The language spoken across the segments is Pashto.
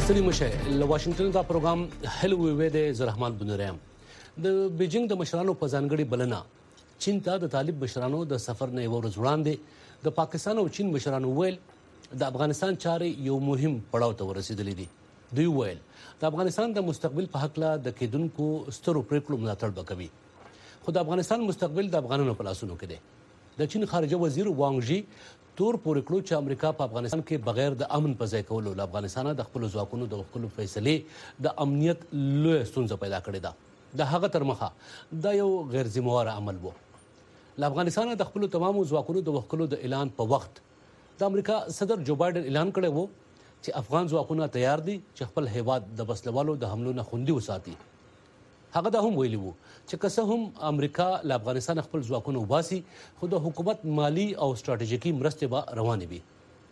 ستړي مشه له واشنگټن دا پروګرام هلو وی د زرحمان بنورم د بیجینګ د مشرانو په ځانګړي بلنه چین ته د طالب مشرانو د سفر نه یو ورځ وړاندې د پاکستان او چین مشرانو ویل د افغانستان چارې یو مهم پړاو ته ورسېدلې دي. دوی ویل د افغانستان د مستقبل په حق لا د کېدونکو سترو پریکړو ملاتړ وکوي. خو د افغانستان مستقبل د افغانانو په لاسونو کې دی. د چین خارجه وزیر وانګ ژي تور پورې کړو چې امریکا په افغانستان کې بغیر د امن په ځای کولو له افغانستان د خپل ځواکونو د خپل فیصلې د امنیت لوی ستونزه پیدا کړې ده. د هغه تر مخه دا یو غیر ذمہوار عمل وو. له افغانستان د خپل تمامو ځواکونو د وکولو د اعلان په وخت د امریکا صدر جو بایدن اعلان کړی وو چې افغان ځواکونه تیار دي چې خپل هیواد د وسلوالو د حملو نه خوندي وساتي. هغه دا هم ویلي وو چې که څه هم امریکا له افغانستان خپل ځواکونه وباسي خو د حکومت مالی او ستراتیژیکي مرستې به روانې وي.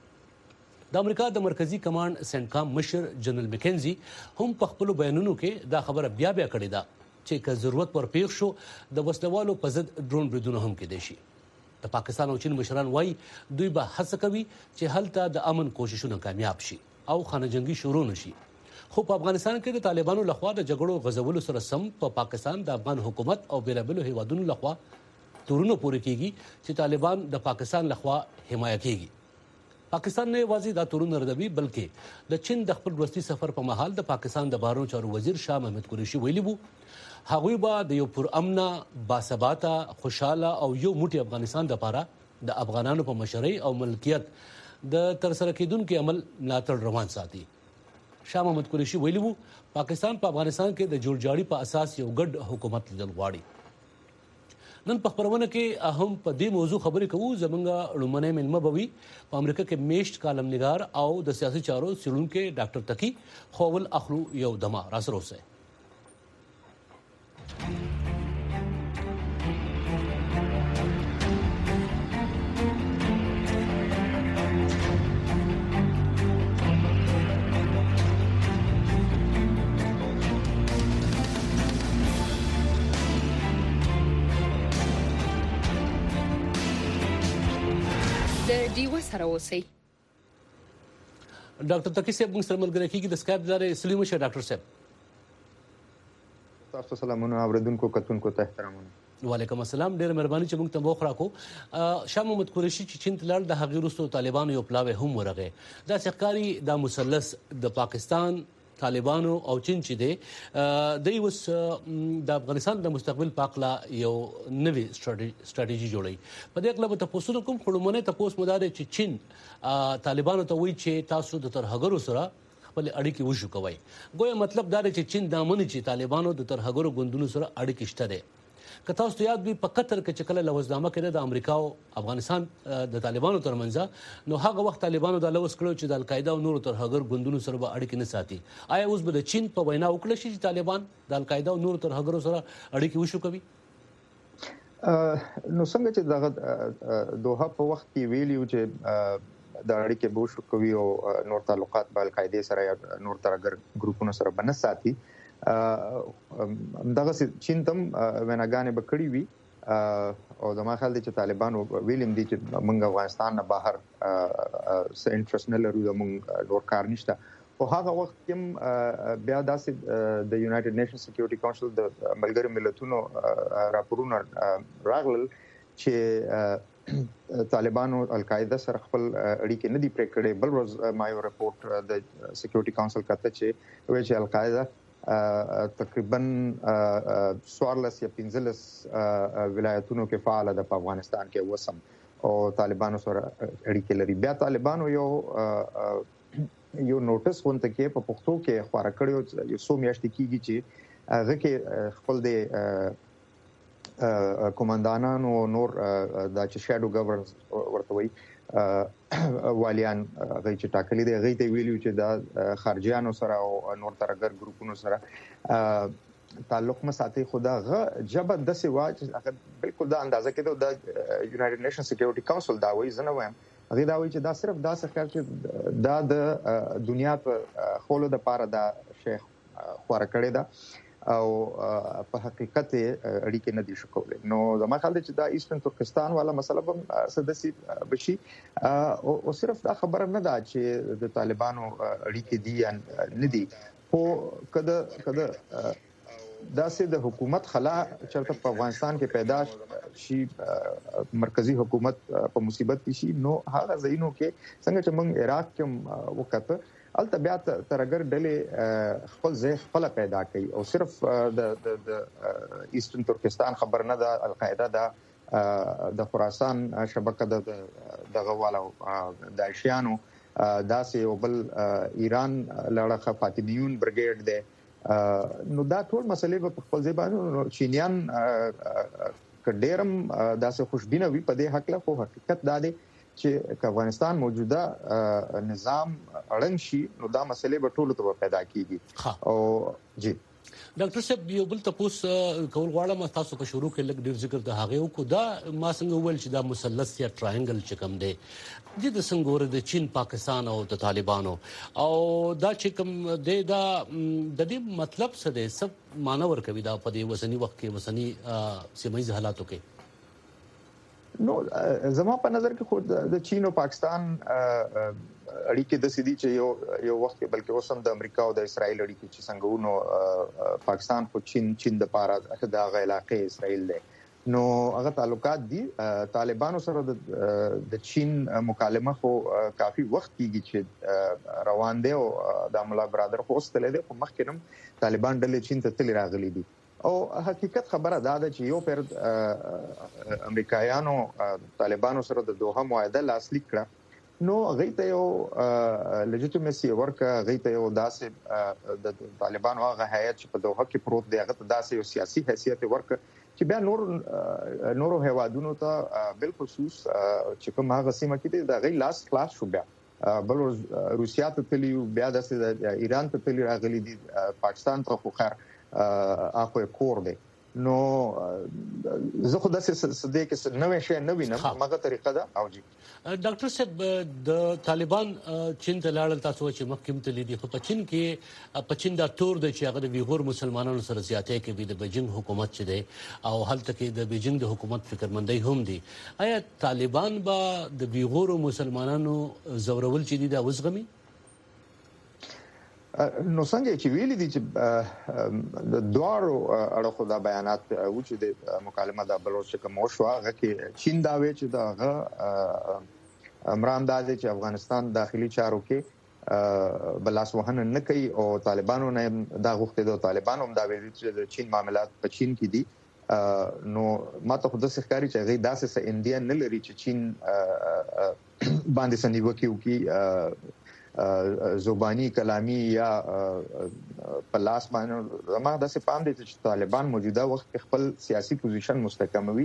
د امریکا د مرکزی کمانډ سنټکام مشر جنرال مکینزي هم په خپل بیانونو کې دا خبره بیا کړې ده چې که ضرورت ورپېښ شو د وسلوالو په ضد ډرون بریدونه هم کېدای شي. د پاکستان او چین مشران وایي دوی به هڅه کوي چې هلته د امن کوششونه کامیاب شي او خانه جنگي شروع نشي. خو په افغانستان کې د طالبانو لخوا د جګړو غزولو سره سم په پاکستان د افغان حکومت او بیلابلو هیوادونو لخوا تورونه پورې کیږي چې طالبان د پاکستان لخوا حمایت کیږي. پاکستان نه یوازې دا تورونه ردوي بلکې د چین د خپل وروستي سفر په مهال د پاکستان د بهرنیو چارو وزیر شاه محمود قریشي ویلي وو هغوی به د یو پرامنه باثباته خوشاله او یو موټی افغانستان لپاره د افغانانو په مشرۍ او ملکیت د ترسره کېدونکو عمل ملاتړ روان ساتي. شاه محمود قریشي ویلي وو پاکستان په افغانستان کې د جوړجاړي په اساس یو ګډ حکومت لیدل غواړي. نن په خبرونه کې اهم په دې موضوع خبرې کوو. زمونږ لومړنی مېلمه به وي په امریکا کې میشت کالم نګار او د سیاسي چارو څېړونکی ډاکټر تقي خوول اخلو یو دمه راسره اوسئ. دیو سره اوسئ. ډاکټر تقي صاحب موږ سره ملګری کیږي د سکایپ له لارې. سلام شه ډاکټر صاحب. تاسو سلامونه اوریدونکو کتونکو ته احترامونه. وعلیکم السلام. ډېر مهرباني چې موږ ته وخت راکو. شاه محمود قریشي چې چین ته لاړ د هغې وروسته طالبانو یو پلاوی هم ورغی. دا ښکاري دا مثلث د پاکستان طالبانو او چین چې دی د اوس د افغانستان د مستقبل په اړه یو نوې ستراتیژي جوړي. په دې اړه به تاسو کوم خړومنه تاسو مداري چې چین طالبانو ته وایي چې تاسو د ترهګرو سره خپل اړیکې وشو کوي. ګویا مطلب دا دی چې چین دا مني چې طالبانو د ترهګرو ګوندونو سره اړیکې شته دي. که تاسو یاد وي په قطر کې چې کله لوزنامه کړه د امریکا او افغانستان د طالبانو ترمنځ نو هغه وخت طالبانو د لوز کړو چې د القاعده او نورو ترهګر ګوندونو سره به اړیکې نه ساتي. آیا اوس به د چین په وینا وکړي چې طالبان د القاعده او نورو ترهګرو سره اړیکې وشو کوي؟ نو څنګه چې دغه دوه په وخت کې ویلیو چې د اړیکې به وشو کوي او نور تعلقات به القاعده سره یا نور ترهګر ګروپونو سره بنه ساتي. دغه چین تم وناګانې بکړی وی او د ما خیال دي چې طالبانو ویلم دي چې موږ افغانستان نه بهر څه انټرست نه لرو، موږ نور کار نشته. او هغه وخت کې بیا داسې د یونایټډ نیشن سکیورټي کونسل د ملګرو ملتونو راپورونه راغلل چې طالبانو القاعده سره خپل اړیکې نه دي پرې کړې. بل ورځ ما یو رپورټ د سکیورټي کونسل کته چې وایي چې القاعده تقریبا 14 یا 15 ولایتونو کې فعال ده په افغانستان کې وسم او طالبانو سره اړیکې لري. بیا طالبانو یو نوټس ونته کې په پښتو کې خبره کړې یو څو میاشتې کېږي چې هغه کې خپل د کمانډانانو نور د شادو ګورننس ورته وي والیان غي چې ټاکلي دي غي ته ویلو چې دا خارجيانو سره او نور ترګر ګروپونو سره تعلق مساتي خدا غ جبه د سیوا چې بالکل دا اندازه کېده د یونایټډ نیشن سکیورټي کونسل دا وایي زنه وایم هغه دا وایي چې دا صرف دا څه چې دا د دنیا په خولو د پاره دا شیخ خور کړی دا او په حقیقت اړیکې نه دي شکولې. نو زما خیال دی چې دا ایسترن ترکستان والا مسله هم سدسي بشي او صرف دا خبره نه ده چې د طالبانو اړیکې دي یا نه دي، خو کده دا سه د حکومت خلا چرته په افغانستان کې پیدا شي، مرکزی حکومت په مصیبت کې شي، نو هغه ځینو کې څنګه چې موږ عراق کې وکړه البته بیا ترګر ډلې خپل ځای خپل پیدا کوي او صرف د ایسترن ترکستان خبر نه ده، القاعده ده د خراسان شبکه د غوالو داعشیانو داسې او بل ایران لړخه فاطمیون برګیډ ده. نو دا ټول مسلې په خپل ځای باندې چینیان کډیرم داسې خوشبینه وي په دې حق له، خو حقیقت دا دی چې افغانستان موجوده نظام اړنګ شي نو دا مسلې به ټولو ته پیدا کیږي. او جی ډاکټر صاحب یو بل تاسو کول غواړم تاسو په شروع کې لږ ډیر ذکر د هغه کو دا ما څنګه ویل چې دا مثلث یا ټراینګل چې کوم دی د څنګه د چین پاکستان او د طالبانو او دا چې کوم دی دا د دې مطلب څه دی، سب مانور کوي دا په دې وسنی وخت کې وسنی سیمایي حالاتو کې. نو زما په نظر کې خو د چین او پاکستان اړیکې د سړي چې یو وخت بلکې اوسم د امریکا او د اسرایل اړیکې چې څنګه ونو پاکستان خو چین د پاره د علاقې اسرایل دی، نو هغه تعلقات دي. طالبانو سره د چین مکالمه خو کافي وخت کیږي چې روان دی او د مولا برادر خو اوسته دی، خو مخکې طالبان ډلې چین ته تل راغلي دي. او حقیقت خبره دا ده چې یو پر امریکایانو طالبانو سره د دوه معاهده لاسلیک کړه، نو غیته یو لېجیټیمیسي ورکه، غیته یو داسې د طالبانو هغه هیئت چې په دوه کې پروت دی هغه داسې یو سیاسي حیثیت ورکه چې بیا نورو هیوادونو ته بل خصوص چې کوم هغه سیمه کې دی دا غي لاس خلاص شو، بیا بل روسیا ته تلی، بیا د ایران ته تلی راغلي دي، پاکستان ته خو خیر اخو کور دی. نو زه خو داسې صدې کې نوې شی نه وینم، هغه طریقه ده. او جی ډاکټر صاحب د طالبان چین ته لاړل، تاسو چې مخکې تل دي خو په چین دا تور دی چې هغه د ویغور مسلمانانو سره زیاتې کوي، د بیجینګ حکومت چې دی او هلته کې د بیجینګ د حکومت فکرمندۍ هم دي. آیا طالبان به د ویغور مسلمانانو زورول چې دي دا وزغمي؟ نو څنګه چې ویلي دي چې د دوارو اړخو دا بیانات و چې د مکالمه د بلوچ کوم شو هغه کې چین دا وی چې دا عمران دا چې افغانستان داخلي چارو کې بلاس وهن نه کوي او طالبانو نه دا غوښته د طالبانو هم دا ویلي چې د چین معاملات په چین کې دي. نو ماته خو د ښکاری چې غي داسې انډیا نه لري چې چین باندې سنیو کې زبانی کلامی یا پلاس باندې زما د څه پام دي چې طالبان موجوده وخت خپل سیاسي پوزیشن مستحکموي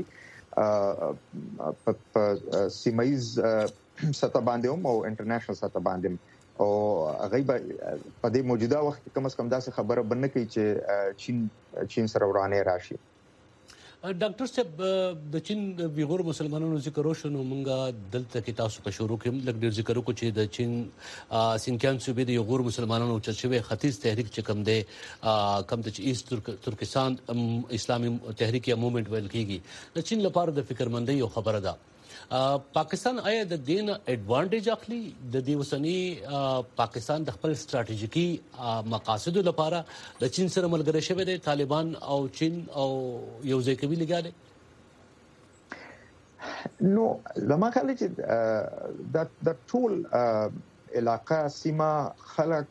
په سیمایز سطح باندې او انټرنیشنل سطح باندې، او هغه په دې موجوده وخت کم از کم داسې خبره بنه کوي چې چین سره ورانه راشي. ډاکټر صاحب د چین ویغور مسلمانانو ذکر وشو، نو مونږه دلته کې تاسو په شروع کې لږ ډیر ذکر وکړو چې د چین سینکیان صوبې د ویغور مسلمانانو چرچوي ختیځ تحریک چې کم دی کم د ایست ترکستان اسلامي تحریک یا موومېنټ ویل کېږي، د چین لپاره د فکرمندۍ یو خبره ده. پاکستان آیا د دین اډوانټیج اخلي د دې وسنی پاکستان د خپل ستراتیژیکي مقاصد لپاره د چین سره ملګری شوی دی، طالبان او چین او یو ځای کوي لګاله؟ نو زما خیال چې د ټول علاقه سیمه خلک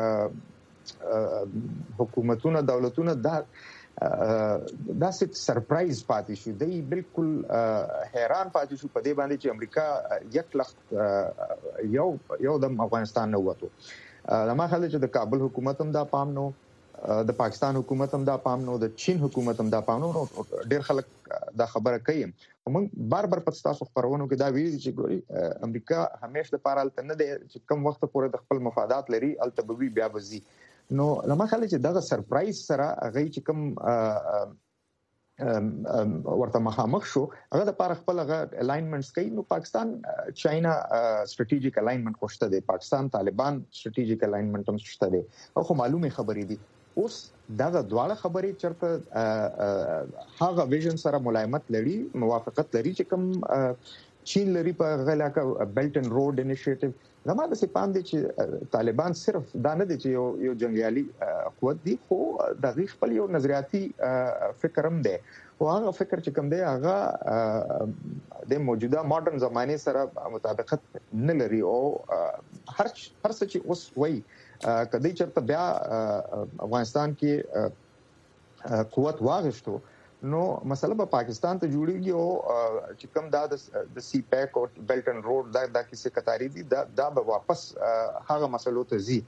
حکومتونه دولتونه دا څه سرپرایز پاتې شو، دی بالکل حیران پاتې شو په دې باندې چې امریکا یو د افغانستان نه وته. زما خیال چې د کابل حکومت هم دا پام نو، د پاکستان حکومت هم دا پام نو، د چین حکومت هم دا پام نو. ډېر خلک دا خبره کوي، موږ بار په تاسو خبرونو کې دا ویل چې ګوري امریکا همیشه د پاره الته نه دی چې کم وخت پورې د خپل مفادات لري الته به بیا وزي. نو لمه خلک چې دغه سرپرایز سره هغه چې کوم ورته مخامخ شو هغه د پاره خپل الاینمنټس کوي. نو پاکستان چاینا سټریټیجیک الاینمنټ خوشته دی، پاکستان طالبان سټریټیجیک الاینمنټ هم شته دی، او خو معلومه خبرې دي اوس دغه دواړه خبرې چرته هغه ویژن سره ملایمت لري موافقت لري چې کوم چین لري په غلاکه بیلټ اند روډ انیشیټیو زموږ د سپام دي چې طالبان صرف دا نه دي چې یو جنگیالي قوت دي خو د خپل یو نظریاتي فکر هم دی او هغه فکر چې کوم دی هغه د موجوده ماډرن زمانه سره مطابقت نه لري او هر څه چې اوس وایي کدی چرته بیا افغانستان کې قوت واغښتو نو مسله په پاکستان ته جوړیږي او چې کوم دا د سی پیک او بیلټ اند روډ دا کیسه کتاري دي دا به واپس هغه مسلو ته زی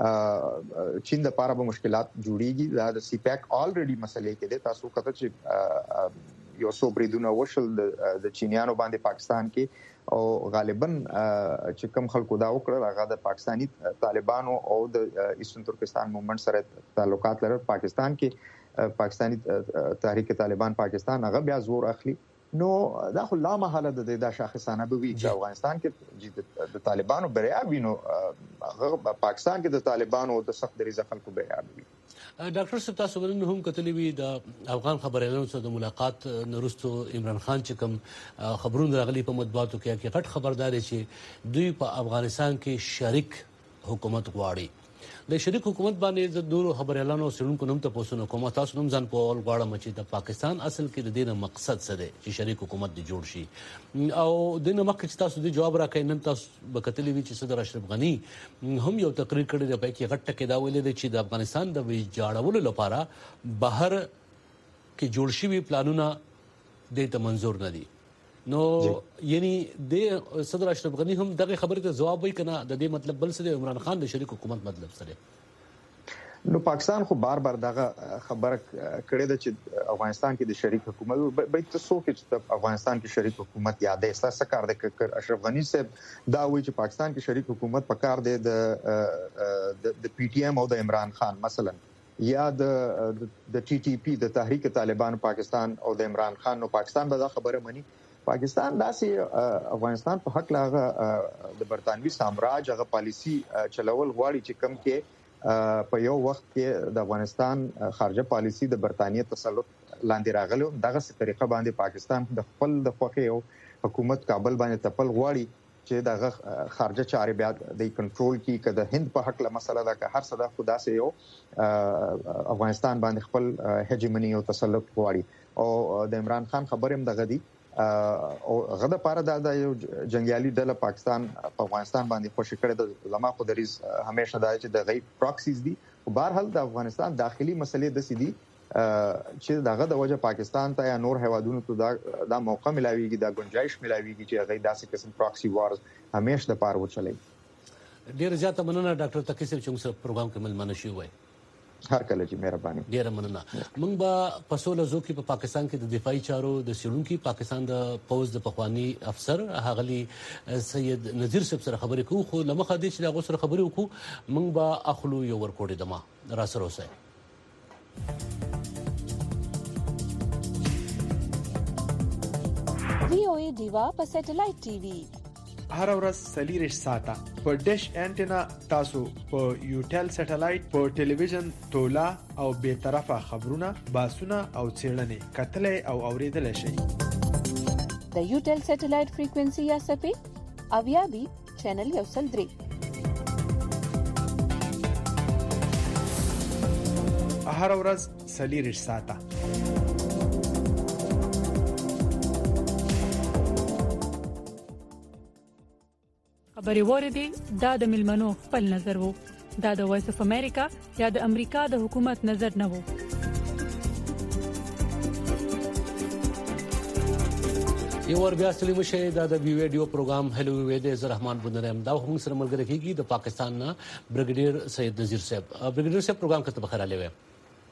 چین د لپاره به مشکلات جوړیږي دا د سی پیک الریډي مسلې کې د تاسو کته چې یو څو بریدونه وشل د چینیانو باندې پاکستان کې او غالبا چې کوم خلکو دا وکړل هغه د پاکستانی طالبانو او د ایسټرن ترکستان موومېنټ سره تعلقات لري پاکستان کې پاکستانی تحریک طالبان پاکستان هغه بیا زور اخلي نو دا خو لا محاله د شاخصانه به وی چې افغانستان کې د طالبانو بریا وینو پاکستان کې د طالبانو د سخت دریزه خلکو بریا وی ډاکټر صاحب تاسو ورنه هم کتلې وی د افغان خبريالانو سره د ملاقات نورستو عمران خان چې کوم خبرونه راغلي په مطبوعاتو کې غټ خبرداري چې دوی په افغانستان کې شریک حکومت غواړي د شریک حکومت باندې د نورو خبريالانو سړونکو نوم ته پوښتنه کوم تاسو نوم ځان په اول غواړم چې د پاکستان اصل کې د دې مقصد څه دی چې شریک حکومت دی جوړ شي او د نو مخکې تاسو د جواب راکې نن تاسو بکتلې وی چې صدر اشرف غنی هم یو تقریر کړی دی په کې غټ ټکی دا ویل دی چې د افغانستان د ویجاړولو لپاره بهر کې جوړ شوی پلانونه د ته منزور نه دي نو یعنی د صدر اشرف غنی هم دغه خبره ته جواب وای کنه د دې مطلب بل څه دی عمران خان د شریک حکومت مطلب څه دی نو پاکستان خو بار دغه خبره کړې ده چې افغانستان کې د شریک حکومت به تاسو کې چې افغانستان کې شریک حکومت یادې احساس کار د اشرف غنی صاحب دا وایي چې پاکستان کې شریک حکومت پکار دی د پی ټی ایم او د عمران خان مثلا یا د ټي ټي پی د تحریک طالبان پاکستان او د عمران خان نو پاکستان به دا خبره مني پاکستان داسې افغانستان په حق لاغه د برتانوي سامراج هغه پالیسی چلول غواړي چې کم کې په یو وخت کې د افغانستان خارجه پالیسی د برتانیې تسلط لاندې راغلو دغه طریقه باندې پاکستان د خپل د خوخه یو حکومت کابل باندې تپل غواړي چې دغه خارجه چارې بیا د کنټرول کې کده هند په حق له مسله ده که هر څه د خدا سه یو افغانستان باندې خپل هجمنی او تسلط غواړي او د عمران خان خبرې هم دغه دي او غدا پاره د یو جنگیالي ډله پاکستان په افغانستان باندې خوشی کړي د لمه خو دریز همیشه دا چې د غیب پراکسیز دي او بهر حال د افغانستان داخلي مسلې د سيدي چې دغه د وجه پاکستان ته یا نور هوادونو ته دا موقع ملاويږي دا گنجائش ملاويږي چې غي داسې قسم پراکسی وارز همیشه د پاره وچلې ډیر زیاته مننه ډاکټر تقی صاحب چې موږ پروګرام کې ملمنه شي وای هر کله چې مهرباني ډیر مننه موږ به په 16 زو کې په پاکستان کې د دفاعي چارو د سړونکو پاکستان د پوز د پخوانی افسر هغلی سید نذیر صاحب سره خبرې کوو خو لمخه دې چې دا غوسره خبرې وکړو موږ به اخلو یو ورکوډې دما را سره اوسه VOA دیوا په سټلایټ ټي وي هر ورځ سلیریش ساته په ډیش انټینا تاسو په یوټل سټلایټ په ټلویزیون تولا او به طرفه خبرونه باسونه او چیرلنې کتلې او اوریدل شي د یوټل سټلایټ فریکوئنسي یا سپې اویا بي چینل یو سل درې هر ورځ سلیریش ساته خبري وردی دا د ملمنو خپل نظر وو دا د وایس اف امریکا یا د امریکا د حکومت نظر نه وو یو ور بیا سلیمه شه دا د ویډیو پروګرام هلو ویډ از رحمان بندرم دا هم سره ملګری کیږي د پاکستان نه برګډیر سید نذیر صاحب برګډیر صاحب پروګرام کته بخیر علی وې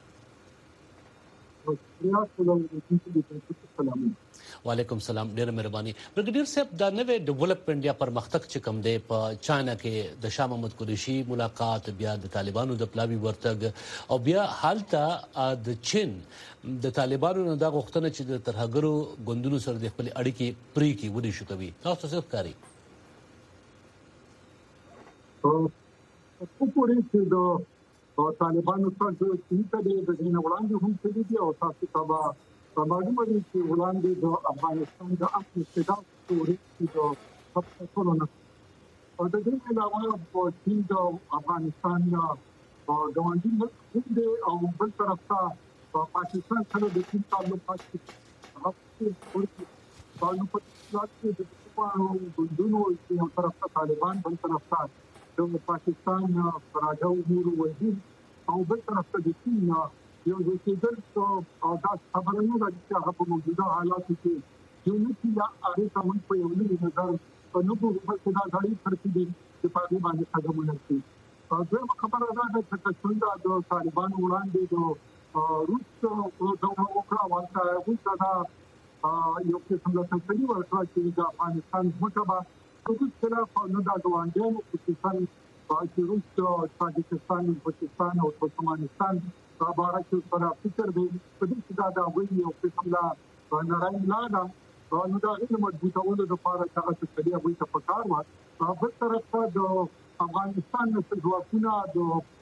وعلیکم السلام ډیره مهرباني برګډیر صاحب دا نوې ډیولپمنٹ یا پرمختګ چې کوم دی په چاینا کې د شاه محمود قریشي ملاقات بیا د طالبانو د پلاوی ورتګ او بیا حالته د چین د طالبانو نه دا غوښتنه چې د ترهګرو ګوندونو سره د خپل اړیکې پرې کې ودی شو کوي تاسو څه ښکاري په پوره کې د طالبانو څخه د چین ته د دین وړاندې هم کړی دی او تاسو ته په معلومه دي چې وړاندې د افغانستان د اصلي استعداد ستوري د خپلو نه او د دې علاوه په چین د افغانستان ګاونډي ملک دی او بل طرف ته پاکستان سره د چین تعلقات هغه تعلقات چې د ګوندونو یو طرف ته طالبان بل طرف ته د پاکستان راجا امور وزیر او بل طرف ته د چین یو د کېدل او دا خبره نه ده چې هغه په موجوده حالاتو کې یو نه چې هغه کوم په یو نه نظر په نوو په څه ځای ترتیب دي چې په دې باندې قدمونه کوي دا خبره ده چې څنګه د طالبان وړاندې د روس د وکړه ورته دا یو قسم له تفصیلي ورکړه چې د افغانستان متبا د خلاف نه دا ګوندونو خصوصا چې روس تاجکستان پاکستان او ترکمنستان بارا کې پر فکر دی په دې چې دا وایي یو قسم لا نړۍ لا دا نو دا غوښتنه مضبوطولو لپاره چې هغه څه دی هغه ته پکار و په طرف ته د افغانستان د ځواکونو د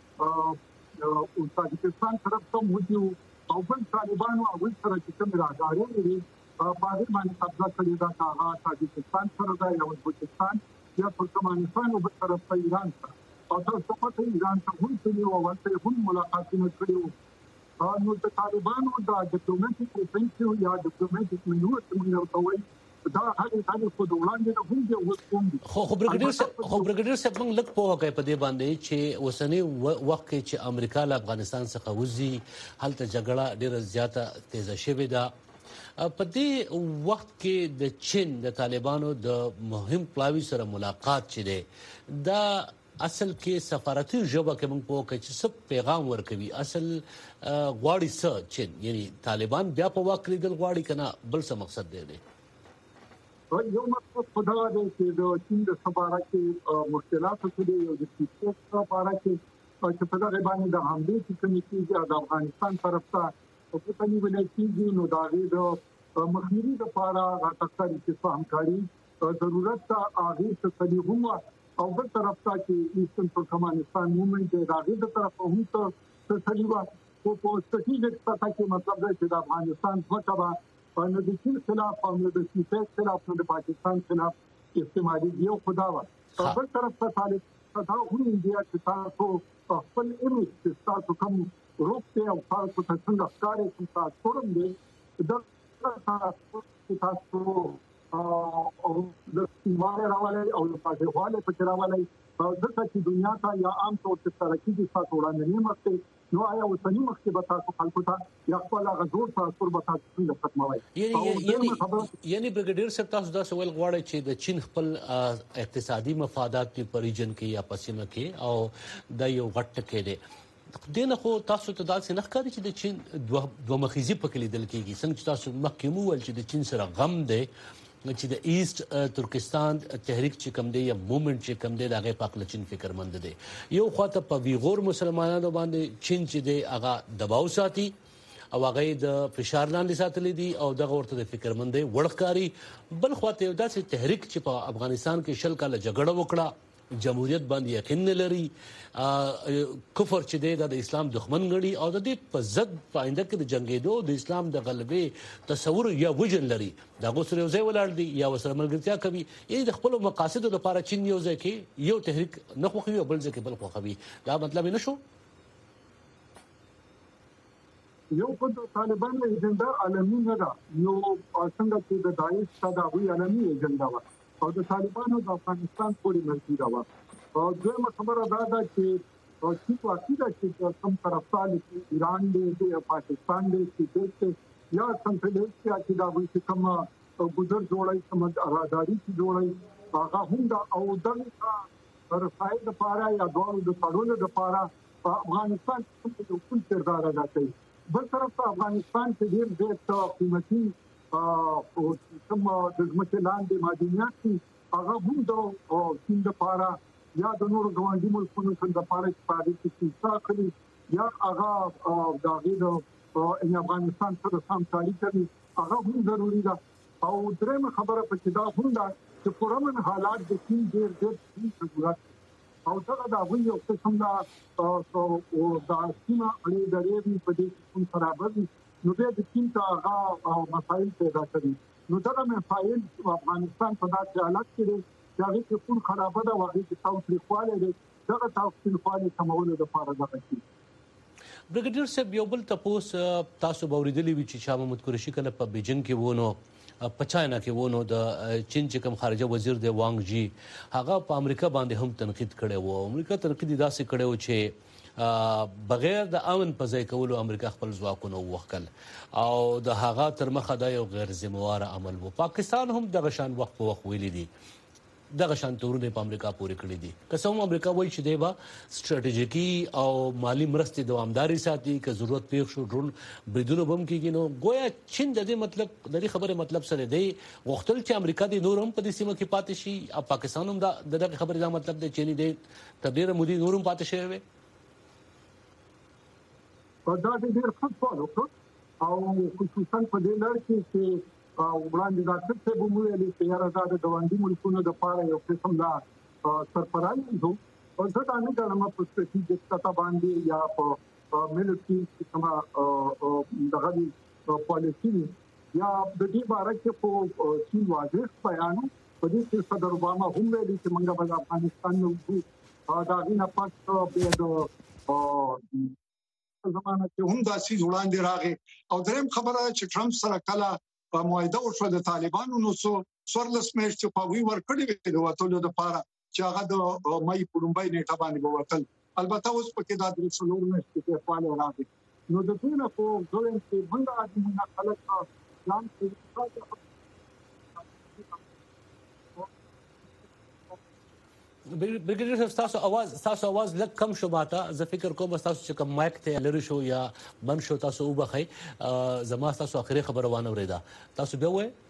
تاجکستان طرف ته موجو او بل طالبانو او سره چې کوم راځي لري په دې باندې قبضه کړې ده هغه تاجکستان سره دا یو پاکستان یا ترکمنستان او بل طرف ته ایران سره او تاسو په دې ایران ته هم څه یو ورته هم ملاقاتونه کړیو نو د طالبانو د ډیپلوماټیک افنسیو یا ډیپلوماټیک منور څه موږ وایو دا هغه په وړاندې د هم د وسوم خو برګډیر صاحب موږ لږ په هغه په دې باندې چې وسنی وخت کې چې امریکا له افغانستان څخه وځي هلته جګړه ډیره زیاته تیزه شوې ده په دې وخت کې د چین د طالبانو د مهم پلاوی سره ملاقات چي دا اصل کې سفارتي ژبه کې موږ په کې څه پیغام ورکوي اصل غواړي څه چین یعنی طالبان بیا په واک لیدل غواړي کنه بل څه مقصد دی یو مقصد خدای دې چې د چین د سفارتي مشکلاتو کې یو د سیاست سفارتي چې په دغه باندې د حمله چې کمیټې د افغانستان طرف ته په پټنی ولې چې نو دا د مخنیوي لپاره راټکري چې همکاري ضرورت ته هغه څه کوي هم او بل طرف ته چې ایستن ترکمنستان مومنټ د هغه طرف هم څه سلیوا او په ستراتیژیک سطح کې مطلب دی چې د افغانستان څخه باندې د چین خلاف او د سیاست خلاف د پاکستان خلاف استعمالي یو خداوه بل طرف ته طالب دا هم دی چې تاسو خپل ایمیج چې تاسو کوم روپته او تاسو ته څنګه ښکاري چې تاسو کوم دی دا تاسو او د سیمه راولای او د پاکستان په راولای دغه چې دنیا ته یا عام طور په ترقی کې تاسو وړاندې نه مخته نو آیا وسنی مخکې به تاسو خلکو ته یا خپل غزور تاسو به تاسو څنګه ختموي یعنی برګډیر صاحب تاسو دا سوال غواړئ چې د چین خپل اقتصادي مفادات په ریجن کې یا پسینه کې او د یو غټ کې دی دنه خو تاسو ته داسې نه ښکاري چې د چین دوه مخیزي په کې لیدل کېږي څنګه چې تاسو مخکې مو ول چې د چین سره غم دی چې د ایست ترکستان تحریک چې کوم دی یا موومېنټ چې کوم دی د هغه په اړه چین فکرمند دی یو خواته په ویغور مسلمانانو باندې چین چې دی هغه دباو ساتي او هغه د فشار لاندې ساتلې دي او دغه ورته د فکرمندۍ وړخکاری بل خواته یو داسې تحریک چې په افغانستان کې شل کاله جګړه وکړه جمهوریت باندې یقین نه لري کفر چې دی د اسلام دښمن غړي او د دې په ضد پاینده کې د جنگیدو د اسلام د غلبې تصور یا وجن لري دا غوسره یو ځای ولاړ دي یا وسره ملګرتیا کوي یی د خپل مقاصد لپاره چین یو ځای کې یو تحریک نه خوخوي او بل ځای کې بل خوخوي دا مطلب نشو یو په طالبانو ایجنډا عالمي نه ده یو څنګه چې د داعش صداوی عالمي ایجنډا و او د طالبانو د افغانستان پورې مرکزي دا و او دغه خبره دا ده چې چې په اصل کې کوم طرفدار ایران دی او پاکستان دی چې یا څنګه چې دا وایي کوم ګذر جوړای کوم اراداري چې جوړای هغه هم دا او دغه رسایل لپاره یا دوه د څارونو لپاره افغانستان څخه یو څه کردار ادا کوي بل طرف افغانستان کې ډېر قیمتي او کوم د ځمکې لاندې معدنیات هغه هم د چین لپاره یا د نورو ګاونډي ملکونو لپاره استفاده کیږي یا هغه د افغانستان سره همکاري کوي هغه هم ضروری ده او درېمه خبره په کې دا هم ده چې پرمن حالات د چین ډېر ضرورت او دا د ویو قسم دا او دا سیمه اړې درې په دې کوم خرابه نو د چین ته هغه مسایل پیدا کړي نو دا مسایل افغانستان په داسې حالت کې دی چې هغه کې ټول خرابه ده او هغه کې تاوتریخوالی دی دغه تاوتریخوالی کمولو لپاره دغه شي برګیډیر صاحب یو بل تاسو به اورېدلی وي چې شاه محمود قریشي کله په بیجینګ کې وونو په چاینا کې وونو د چین چې کوم خارجه وزیر دی وانګ جی هغه په امریکا باندې هم تنقید کړی و امریکا تنقید داسې کړی و چې بغیر د امن په ځای کولو امریکا خپل ځواکونه ووښکل او د هغه تر مخه دا یو غیر ذمهواره عمل و پاکستان هم دغه شان وخت په وخت ویلي دي دغه شان تورونه په امریکا پورې کړی دي که څه هم امریکا وایي چې دی به سټریټیژیکي او مالی مرستې دوامداري ساتي که ضرورت پیښ شو ډرون بریدونه به هم کېږي نو ګویا چین د دې خبرې مطلب سره دی غوښتل چې امریکا د نور هم په دې سیمه کې پاتې شي او پاکستان هم د دغه خبرې دا مطلب دی چې دی تر ډیره مودې نور هم پاتې شوی وي دا ډېر ښه سوال وکړ او خصوصا په دې لړ کې چې وړاندې دا څه به مو ویلي چې یاره دا د ګاونډي ملکونو دپاره یو قسم دا سرپرایز و او زه دا نه ګڼم په ستراتیژیک سطح باندې یا په ملټري کومه دغه پالیسي یا د دې باره کې په چین واضح بیان په دې کې صدر اوباما هم ویلي چې موږ به افغانستان نه وځو دا غینه پات به د زمانه کې هم داسې وړاندې راغی او دریم خبره چې ټرمپ سره کله په معاهده وشو د طالبانو نو سورلس میاشتې په وی ورکړې وې د وټولو لپاره چې هغه د مې په لومړۍ نیټه باندې ووتل البته اوس پکې دا د څلور میاشتې په فعال راغی نو د دې نه په ځوړم کې باندې اړینه خلک ځان کې برګیډیر صاحب تاسو आवाज لږ کم شو ماته زه فکر کوم تاسو چې کوم مایک ته لری شو یا بند شو تاسو وبخئ زما تاسو اخري خبره وانه وريده تاسو به وای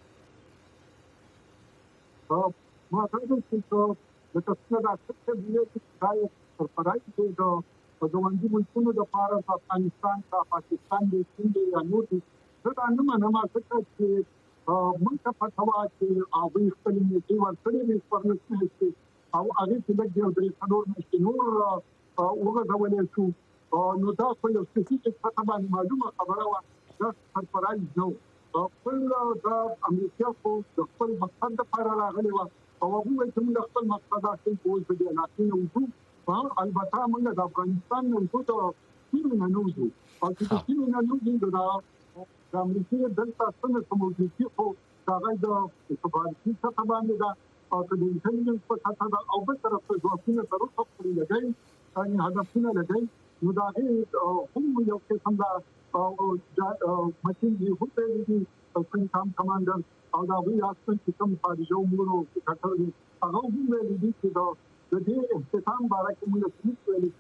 ما تاسو چې د تاسو د اکثر دی چې سرپرایز دی د ګاونډي ملکونو د پاره افغانستان کا پاکستان د چین دی یا نور دي دا نه منم چې موږ ته پټوا چې او خپل نیټي ورکړي په او هغه چې د ګډوډۍ څلور مشته نور وګورئ چې نو دا په یو سپیسیفیک څه باندې معلومه خبره و دا سرپرایز نو خپل د امریکا په خپل مقصد لپاره راغلی و او هغه چې موږ خپل مقصد حاصل کوو په دې علاقې نو البته موږ د افغانستان نو ته چین نه نوځو او چې چین نه نوځو د امریکا دلته څنګه موجودي خو دا د سپارتي څه باندې دا او د انټيليجنس په خاطر او په طرف ته ځواکونه تر اوسه پورې لګي چې هدفونه لګي نو دا هم یو څه څنګه او ماشين دی هو ته دي او کوم کمانډر او دا وی اصل چې کوم خارجو مورو چې کټر دي هغه هم ویلي دي چې د دې اختتام باره کې موږ څه ویلي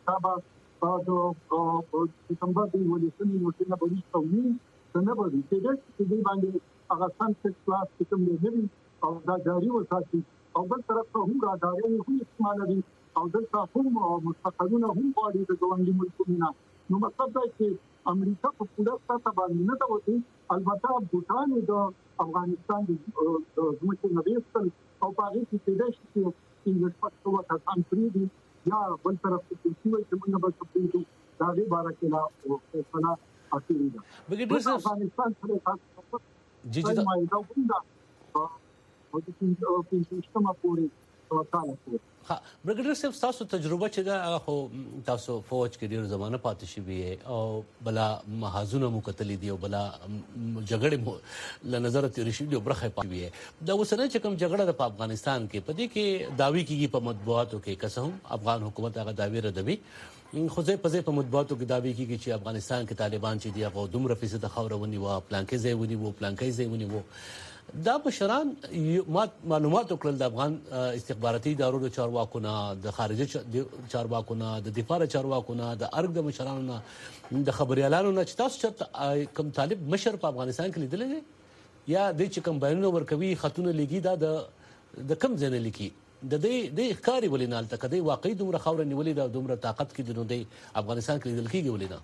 تابع د سمبر دی ولې نو چې نه بوي څومره څنګه به چې دې باندې هغه سنټ کلاس چې کوم دی او دا جاری وساتي او بل طرف ته هم راډارونه هم استعمال دي او دلته هم مستقلونه هم غواړي د ګاونډي ملکونو نو مطلب دا چې امریکا په پوره سطح باندې نه دا وتی البته بوتان د افغانستان د زموږ نړیوال او په هغه کې د شي چې په وخت کسان پری دي یا بل طرف ته چې موږ به څه دا به بارکلا او فنا اخیری ده بګیډر افغانستان سره جی جی او د سیستم پورې کار کوي برګیډر صاحب تاسو تجربه چې دا خو تاسو فوج کې ډیر زمانه پاتې شوی او بلا محاذونه مقتل دي او بلا جګړې مو لنظر تیر شي دی برخه پوي دا وسنه چې کوم جګړه د افغانستان کې پدې کې داوی کیږي په مطبوعاتو کې قسم افغان حکومت هغه داوی ردوي خو ځای په ځای په مطبوعاتو کې داوی کیږي چې افغانستان کې طالبان چې دی هغه دومره فیصد خاورونی و پلانکې ځای ونی و پلانکې ځای ونی و دا بشران معلومات وکړل د افغان استخباراتي ادارو د چارواکونه د خارجه چارواکونه د دفاع چارواکونه د ارګ د مشرانو د خبريالانو نه چې تاسو چې کوم طالب مشر په افغانستان کې لیدل دي یا د چې کوم بیانونه ورکوي خاتون لګي دا د کم ځنه لیکي د دې ښکاری ولینال ته کدی واقعي دومره خاور نیولې دا دومره طاقت کې د نو دی افغانستان کې لیدل کېږي ولینا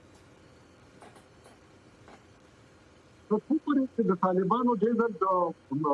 نو په پوره کې د طالبانو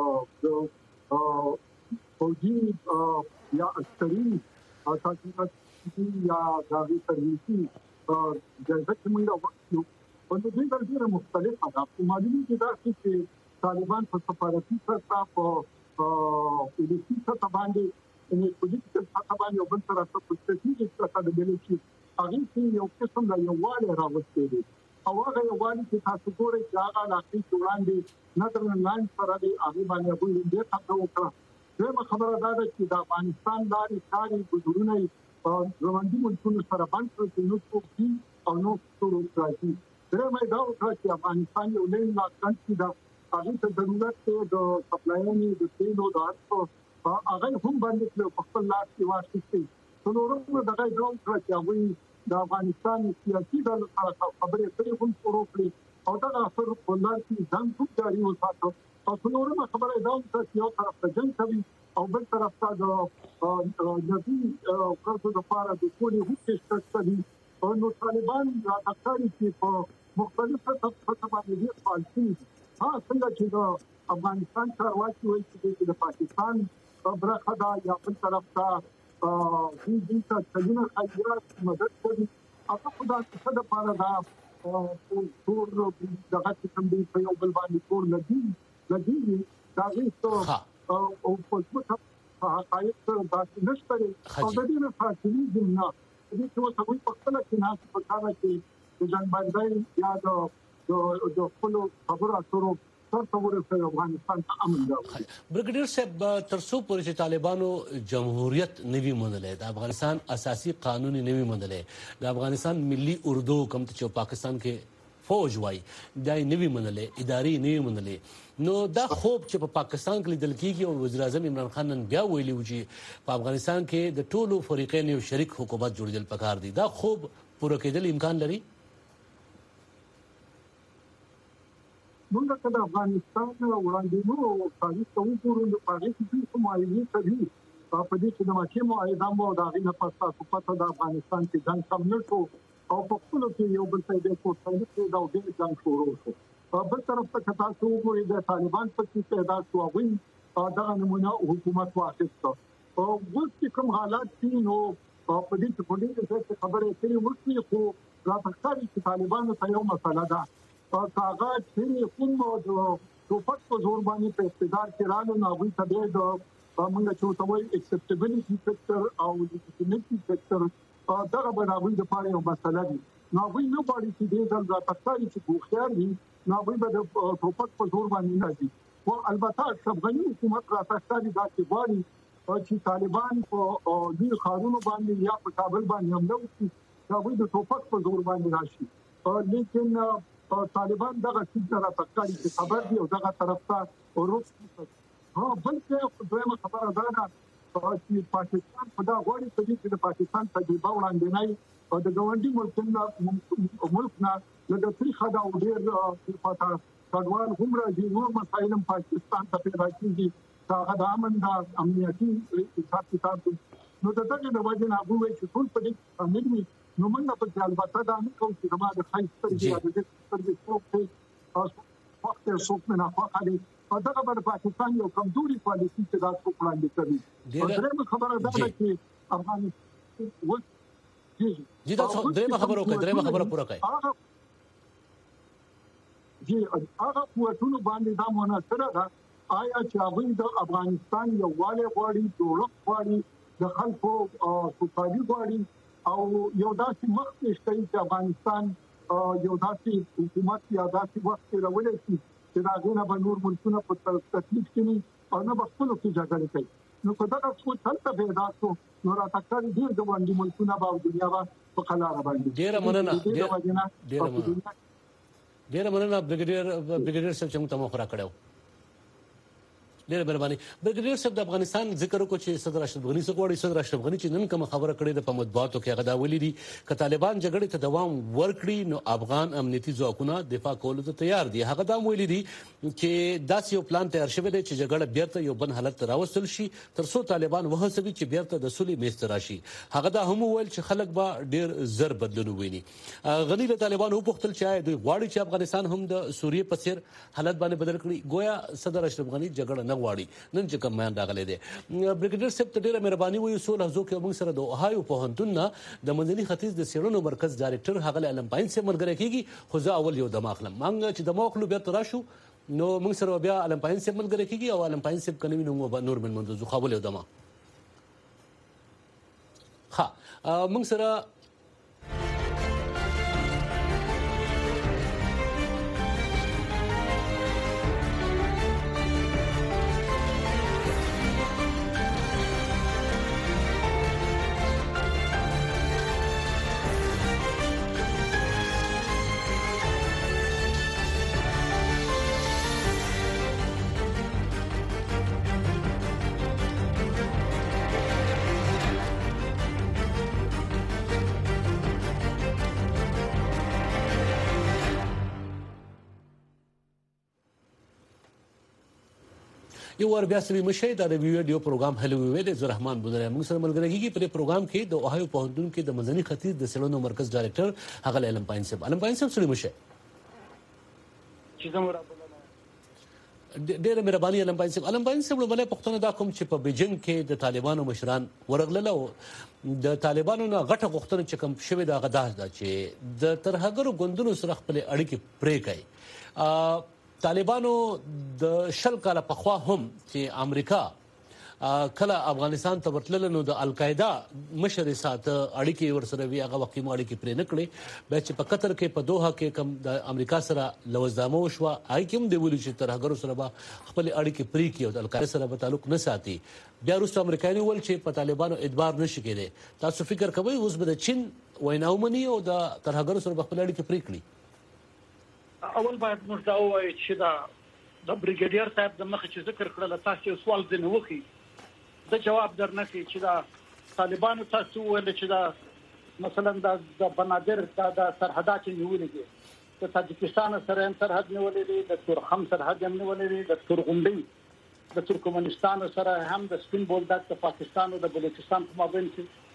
د فوجي یا عسکري تاسو یا د سرویسي جایزه کې موږ وکړو په دې ډول مختلف اهداف معلومي دا چې طالبان په سفارتي سطح په پولیسي سطح باندې ان پولیسي سطح باندې او بل طرف ته پولیسي سطح د بل شي هغه چې یو قسم د یو والی راوستي دي او هغه یو والی چې تاسو ګورئ چې هغه لاکي وړاندې نېدرلند سره د هغه باندې دې تاسو وکړه دغه خبره ده چې د افغانستان لارې کاری ګذرونه ژوندۍ ملکونو سره باندې چې نو څوکي او نو څورو راځي درمه دا وکړه چې افغانستان یو لین لا کنټري دا هغه ته ضرورت دی د سپلایونو د تیلو د هرڅو هغه هم باندې په خپل لاس کې واخیستي څلورمه دغه ډول کړ چې هغه د افغانستان سیاسي ډول خبرې کوي هم شروع کړې او دا اثر په لار کې ځان څو جاري وساتو او څلورمه خبره دا چې یو طرف ته جنگ کوي او بل طرف ته د نبی قرض د لپاره د ټولي حقوقي شتري او نو طالبان راځي چې په مختلفه طبقه باندې فعال دي څنګه چې د افغانستان چارواکي وایي چې د پاکستان برخه دا یا بل طرف ته دې ته څنګه خیرات مدد کوي هغه خدای څخه د پاره دا ټول دغه کوم دی په یو بل باندې ټول لګي دا هیڅ او په څه حقایق دا نشته او د دې نه فاصله دي نه دې څه وایي په خپل کې نه په کار کې د ځان باندې یا د خپل خبرو اترو افغانستان ته امن راوړي برګډیر صاحب ترڅو پورې چې طالبانو جمهوریت نوي منلې د افغانستان اساسي قانون نوي منلې د افغانستان ملي اردو کوم چې پاکستان کې فوج وای دای نوي منلې اداري نوي منلې نو دا خوب چې په پاکستان کې لیدل کیږي او وزیر اعظم عمران خان نن بیا ویلي و چې په افغانستان کې د ټولو فریقین یو شریک حکومت جوړیدل پکار دي دا خوب پوره کېدل امکان لري موږ د افغانستان وړاندې نو تاریخ ته وګورو د پاره کې کوم معاینه کوي په دې کې د ماکي معاهده مو دا غینه پستا په د افغانستان کې ځان سم نه شو او په خپل کې یو بل څه د کوټه کې دا د ځان شروع شو په بل طرف ته تاسو وګورئ د طالبان په څیر پیدا شو او دا نمونه حکومت واخیسته او وڅ کوم حالات دي نو په دې کې خبرې کوي ورته خو راځي چې طالبان ته یو مسله ده هغه چې کوم د ټوپک په زور باندې په اقتدار کې راغلو نو هغه ته د موږ چې وایي اکسپټیبিলিټي فیکټر او لیجیټیمیټي فیکټر دا به راوي د پاره یو مسله دي نو وی نه باندې چې د ځل راځي چې خوخيار دي نو وی به د ټوپک په زور باندې نه دي او البته افغاني حکومت راځي دا چې وایي چې طالبان په دې خارونو باندې یا په کابل باندې حمله وکړي دا وی د ټوپک په زور باندې راشي لیکن طالبان دغه څه راځي چې خبر دی او دغه طرف ته ورسته بلکې دویمه خبره ده چې پاکستان په دا غوړي چې د پاکستان تجربه وړاندې نه او د ګاونډي ملک نه د تاریخ دا ډېر پاتہ کډوال هم راځي نور مسایل پاکستان ته پیدا کیږي دا د امن د امنیتي حساب نو دغه د وجه نه ابو چې ټول په دې باندې نو موږ په البته دا نه کوو چې ما د خیستر دی د څوک وخت څوک نه فقالي دغه په پاکستان یو کمزوري پالیسي چې دا څوک وړاندې کوي درېمه خبره ده چې افغانستان جی دا درېمه خبره پوره کړئ جی هغه قوتونو باندې دا مناسبه ده آیا چې هغه د افغانستان یو والي غواړي جوړښت غواړي د خلکو سوکالي غواړي او یو داسې مخ نشته چې افغانستان یو داسې حکومت یا داسې وخت راولي چې دا غونه به نور ملکونه په تکلیف کې او نه خپل کې جګړه کوي نو کدا څو څلته پیدا شو نو راځي ډیر د باندې ملکونه باو دنیا په خلاره باندې ډیر مننه برګډیر صاحب چې موږ ته مخ را کړو ډېر مهرباني برګډیر صاحب د افغانستان ذکر وکړو چې صدر اشرف غنی څخه صدر اشرف غنی چې نن کوم خبره کړې ده په مطبوعاتو کې هغه دا ویلي دي چې طالبان جګړې ته دوام ورکړي نو افغان امنیتي ځواکونه دفاع کولو ته تیار دي هغه دا ویلي دي چې داسې یو پلان تیار شوی دی چې جګړه بیرته یو بن حالت راوستل شي ترڅو طالبان وهڅوي چې بیرته د صلح میز ته راشي هغه دا هم ویل چې خلک به ډېر زر بدلون وویني غنی له طالبان وپوښتل چې دوی غواړي چې افغانستان هم د سوریه په څیر حالت باندې بدل کړي گویا صدر اشرف غنی جګړه نه غواړي نن چې کوم میان راغلی دی. بریګیډیر صاحب ته ډېره مهرباني وایو. څو لحظو کې موږ سره د اوهایو پوهنتون نه د منځني ختیځ د څېړنو مرکز ډایرکټر ښاغلی علم پاین صاحب ملګری کېږي. خو زه اول یو دمه اخلم. موږ چې دمه واخلو بیا ته راشو نو موږ سره بیا علم پاین صاحب ملګری کېږي او علم پاین صاحب که نه وي نو موږ نور ملمنځو ځو. اول یو دمه موږ سره یو ور بیا سوي مشه د ویډیو پروګرام هلو وی د زرحمان بودره موږ سره ملګری کیږي. په پروګرام کې د اوهایو پوهنتون کې د منځني ختیځ د څېړنو مرکز ډایرکټر هغه علم پاین صاحب. علم پاین صاحب سوي مشه چې زموږ ډېر مهرباني علم پاین صاحب. علم پاین صاحب له پښتنه دا کوم چې په بیجینګ کې د طالبانو مشران ورغلل او د طالبانو نه غټه غوښتنه چې کوم شوی دا غداش دا چې د ترهګرو ګوندونو سره خپل اړیکې پرې کوي. طالبانو د شل کاله پخوا هم چې امریکا کله افغانستان ته ورتلل نو د القاعده مشر ساته اړیکې ورسره وی هغه وخت مو اړیکې پرې نه کړې. بیا چې په قطر کې په دوحه کې کم د امریکا سره لوزدامه وشوه هغه کوم دی ویل چې ترهګرو سره به خپل اړیکې پرې کړي او د القاعده سره به تعلق نه ساتي. بیا وروسته امریکایي ول چې په طالبانو اعتبار نشي کېدی. تاسو فکر کوئ اوس به د چین ویناو مني او د ترهګرو سره خپل اړیکې پرې کړي؟ اول باید موږ دا ووایو چې د بریګیډیر صاحب د مخه چې ذکر کړل تاسو سوال ځنه وکړي د جواب درنه کې چې دا طالبانو تاسو ویل چې دا مثلا د بنادر د سرحدات نیولې دي د تاجکستان سره سرحد نیولې دي د ترخم سرحد هم نیولې دي د ترغونډي د ترکمنستان سره هم د سپین بولدک د پاکستان او د بلوچستان په مابین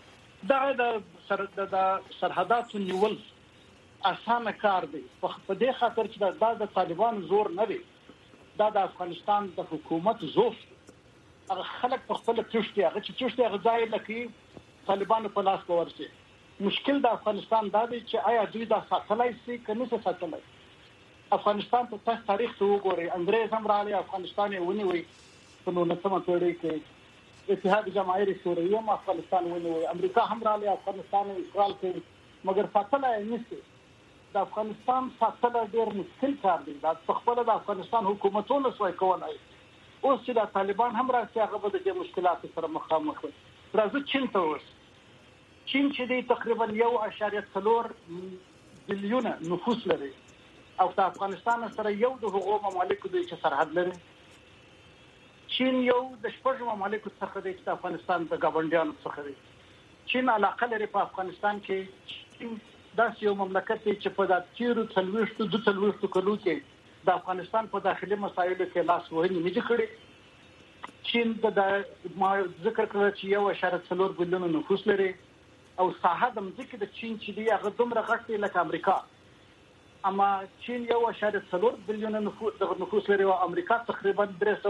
کې د سرحدات نیول اسانه کار دی. په دې خاطر چې د طالبان زور نه دی دا د افغانستان د حکومت زوف. هغه خلک په خپل تشتي هغه چې تشتي هغه ځای لکه طالبان په لاس ورسي. مشکل د افغانستان دا دی چې آیا دوی دا ساتلای شي کنه څه ساتلای. افغانستان په تاریخ ته وګورئ انګريز هم راغلي افغانستان یې ونیوي په 19مه پېړۍ کې. اتحاد جماهیر سوریه هم افغانستان ونیوي. امریکا هم راغلي افغانستان اشغال کړ مګر ساتلای نشي. د افغانستان ساتل ډېر مشکل کار دی. دا خپل د افغانستان حکومتونو سوی کولای. اوس چې د طالبان هم راځي هغه به د مشکلاتو سره مخامخ وي. راځي چین ته اوس چین چې دی تقریبا 1.4 بلیون نفوس لري او د افغانستان سره یو د هغو ممالکو دی چې سرحد لري. چین یو د شپږ ممالکو څخه دی چې د افغانستان د ګاونډیانو څخه دی. چین علاقه لري په افغانستان کې. دا یو مملکت چې په د تیرو 22 کلو کې د افغانستان په داخلي مسایلو کې لاس وهنې نه کړي. چین د ما ذکر کړل چې 1.4 بلیون نفوس لري او ساحه د مځکې د چین چې دی هغه دومره غټ دی لکه امریکا. اما چین 1.4 بلیون نفوس لري او امریکا تقریبا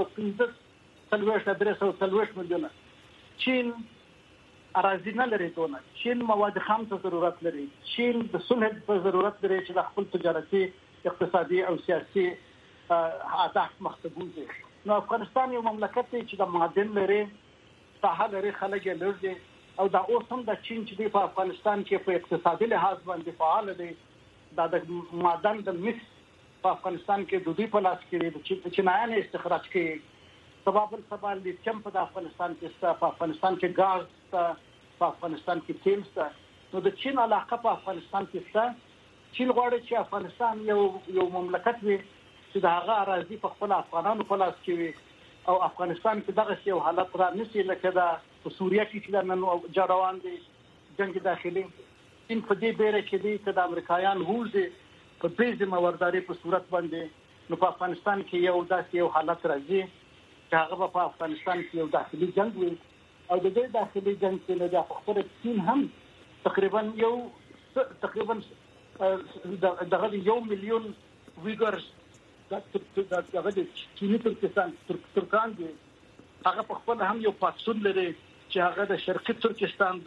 330 میلیونه. چین اراضی نه لري دونه. چین مواد خام ته ضرورت لري. چین د صلح په ضرورت لري چې د خپل تجارتي اقتصادي او سیاسي اهداف مخته. نو افغانستان یو مملکت دی چې د معادن لري ساحه لري خلک یې لږ دي او دا اوس هم د چین چې په افغانستان کې په اقتصادي لحاظ باندې فعال دی. دا د معدن د مس په افغانستان کې د دوی په لاس کې دی چې چینایان استخراج کوي. سبب السبب لیتیم په افغانستان کې ستا په افغانستان کې ګاز ستا په افغانستان کې تیل ستا. نو د چین علاقه په افغانستان کې ستا. چین غواړي چې افغانستان یو مملکت وي چې د هغه اراضي په خپل افغانانو په لاس کې وي او افغانستان کې دغه یو حالت را نشي لکه د سوریه کې چې نن جاروان دي جنگ داخلي. چین په دې بیره کې دي چې د امریکایان ووزي په بیزه مورداري په صورت باندې نو په افغانستان کې یو داسې یو حالت راځي چې هغه په افغانستان کې یو داخلي جنگ وي او د دې داخلي جنگ کې له خپل چین هم تقریبا دغه 1 میلیون ویګرز دغه د چینی ترکان دي هغه په خپل هم یو پاتسون لري چې هغه د شرقي ترکستان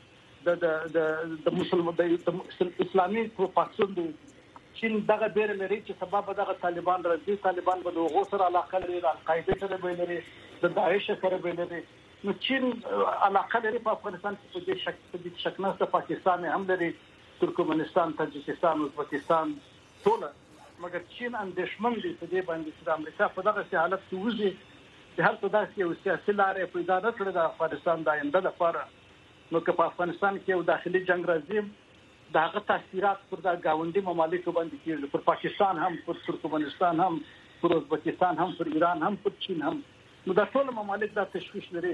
د مسلمان د اسلامي پاتسون دي چین دغه بیر لري چې سبب دغه طالبان راځي طالبان به د غوسر علاقه لري د القاعده سره به لري د داعش سره به لري نو چین علاقه لري په افغانستان کې په دې شکل نه پاکستان هم لري ترکمنستان تاجکستان ازبکستان ټول مګر چین اندېښمن دي په دې باندې چې امریکا په دغه حالت کې وځي د هر څه داسې یو سیاسي لارې پیدا نه کړې د افغانستان د آینده لپاره نو که په افغانستان کې یو داخلي جنگ راځي دا هغه تاثیرات پر د گاونډي ممالکو باندې کیږي پر پاکستان هم پر ترکمنستان هم پر ازبکستان هم پر ایران هم پر چین هم نو دا ټول ممالک دا تشویش لري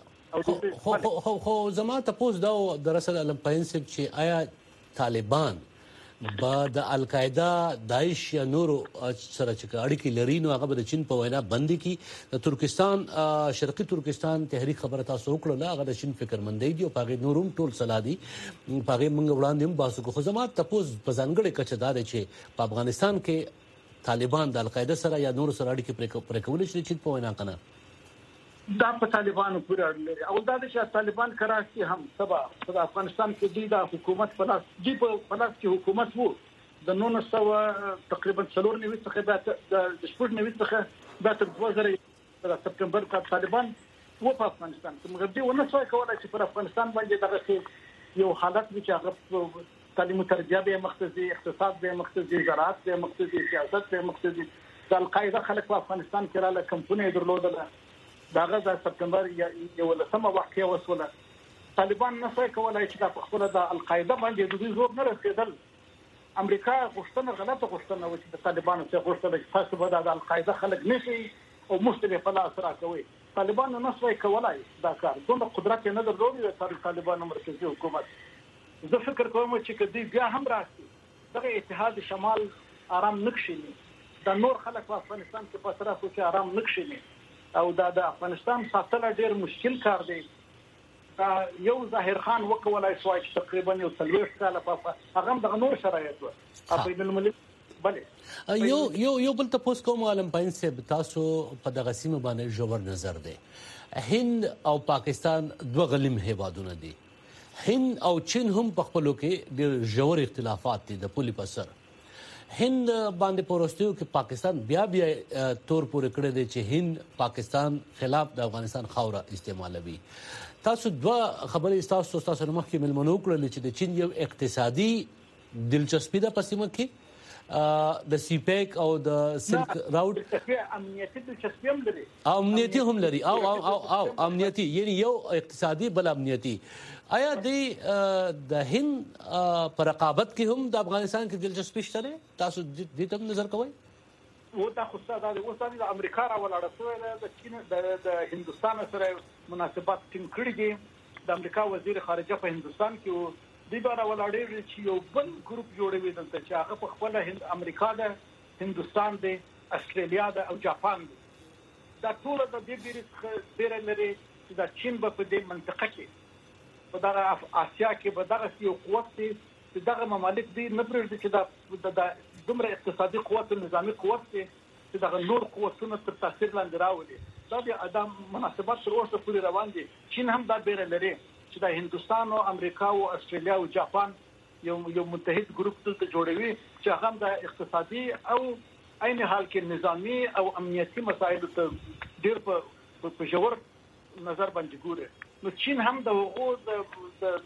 خو زما تاسو دا دراصل المپاینسب چې آیا طالبان با د القاعده داعش یا نورو سره چې اړیکې لري نو هغه د چین په وینا بندي کی د ترکستان شرقي ترکستان تحریک خبره تاسو وکړه هغه د چین فکرمندۍ دی او هغه نورم ټول صلادي هغه موږ وړاندې هم باسو خو زما تاسو په ځانګړي کچه دا چې په افغانستان کې طالبان د القاعده سره یا نورو سره اړیکې پرې کول شي چې په وینا کنه دا په طالبانو پورې اړه لري او دا چې طالبان کراچي هم سبا په افغانستان کې د حکومت په لاس کې حکومت وو د 1900 تقریبا 490 څخه د 490 څخه د 2000 سپتمبر کې طالبان وو په افغانستان کې مګر دوی ونه څه کولای چې په افغانستان باندې دغه یو حالت چې هغه تعلیم او تربیه به مختصي اقتصاد به مختصي زراعت به مختصي سیاست به مختصي د القاعده خلک په افغانستان کې رااله کمپنۍ درلودل داغه د سپتمبر یو لسمه واقعه وسوله طالبان نه څه کولای چې د خپل د القاعده باندې د دوی زور نه رسیدل امریکا غوښتنه غلطه غوښتنه و چې د طالبانو څخه غوښتل چې تاسو به د القاعده خلک نشي او مختلف په لاس راکوي طالبان نه څه کولای دا کار دومره قدرت نه درلودي د طالبانو مرکزی حکومت زه فکر کوم چې کدی بیا هم راځي دغه اتحاد شمال آرام نکشي د نور خلک په افغانستان کې په طرفو کې آرام نکشي او دا د افغانستان ساتل ډیر مشکل کار دی دا یو ظاهر خان وکولای شو چې تقریبا یو 30 کال په هغه د نور شرایط و په بین المللي بله یو بل تاسو کوم عالم پاینسب تاسو په دغه سیمه باندې جوړ نظر دی هند او پاکستان دوه غلیم هیوادونه دي هند او چین هم په خپلو کې ډیر ژور اختلافات دي د پولي په سر هند باندې پروستیو کې پاکستان بیا تور پورې کړی دی چې هند پاکستان خلاف د افغانستان خاوره استعمالوي تاسو دوه خبرې تاسو مخکې ملمنو کړل چې د چین یو اقتصادي دلچسپي ده په سیمه کې د سی پیک او د سلک راوټ امنیتي دلچسپي هم لري امنیتي هم لري او امنیتي یعنی یو اقتصادي بل امنیتي آیا د هند پر رقابت کې هم د افغانستان کې دلچسپي شته تاسو دې ته نظر کوئ و دا خو ستاسو د امریکا را ولاړ شوی د چین د هندستان سره مناسبات ټینګ کړي دي د امریکا وزیر خارجه په هندستان کې دی بار ولاړ چې یو بل ګروپ جوړوي دلته چې هغه په خپل امریکا د هندستان د استرالیا د او جاپان دا ټول د دې بیره لري چې د چین په دې منطقه کې په دغه آسیا کې به دغه یو قوت دی چې دغه ممالک دي نه پرېږدي چې د دومره اقتصادي قوت او نظامی قوت دی چې دغه نور قوتونه تر تاثیر لاندې راولي دا د ادم مناسبات تر اوسه پورې روان دي چین هم دا بیره لري چې د هندستان او امریکا او استرالیا او جاپان یو متحد ګروپ دلته جوړوي چې هغه د اقتصادي او عین حال کې نظامی او امنیتي مسایلو ته ډیر په ژور نظر باندې ګوري نو چین هم د وګړو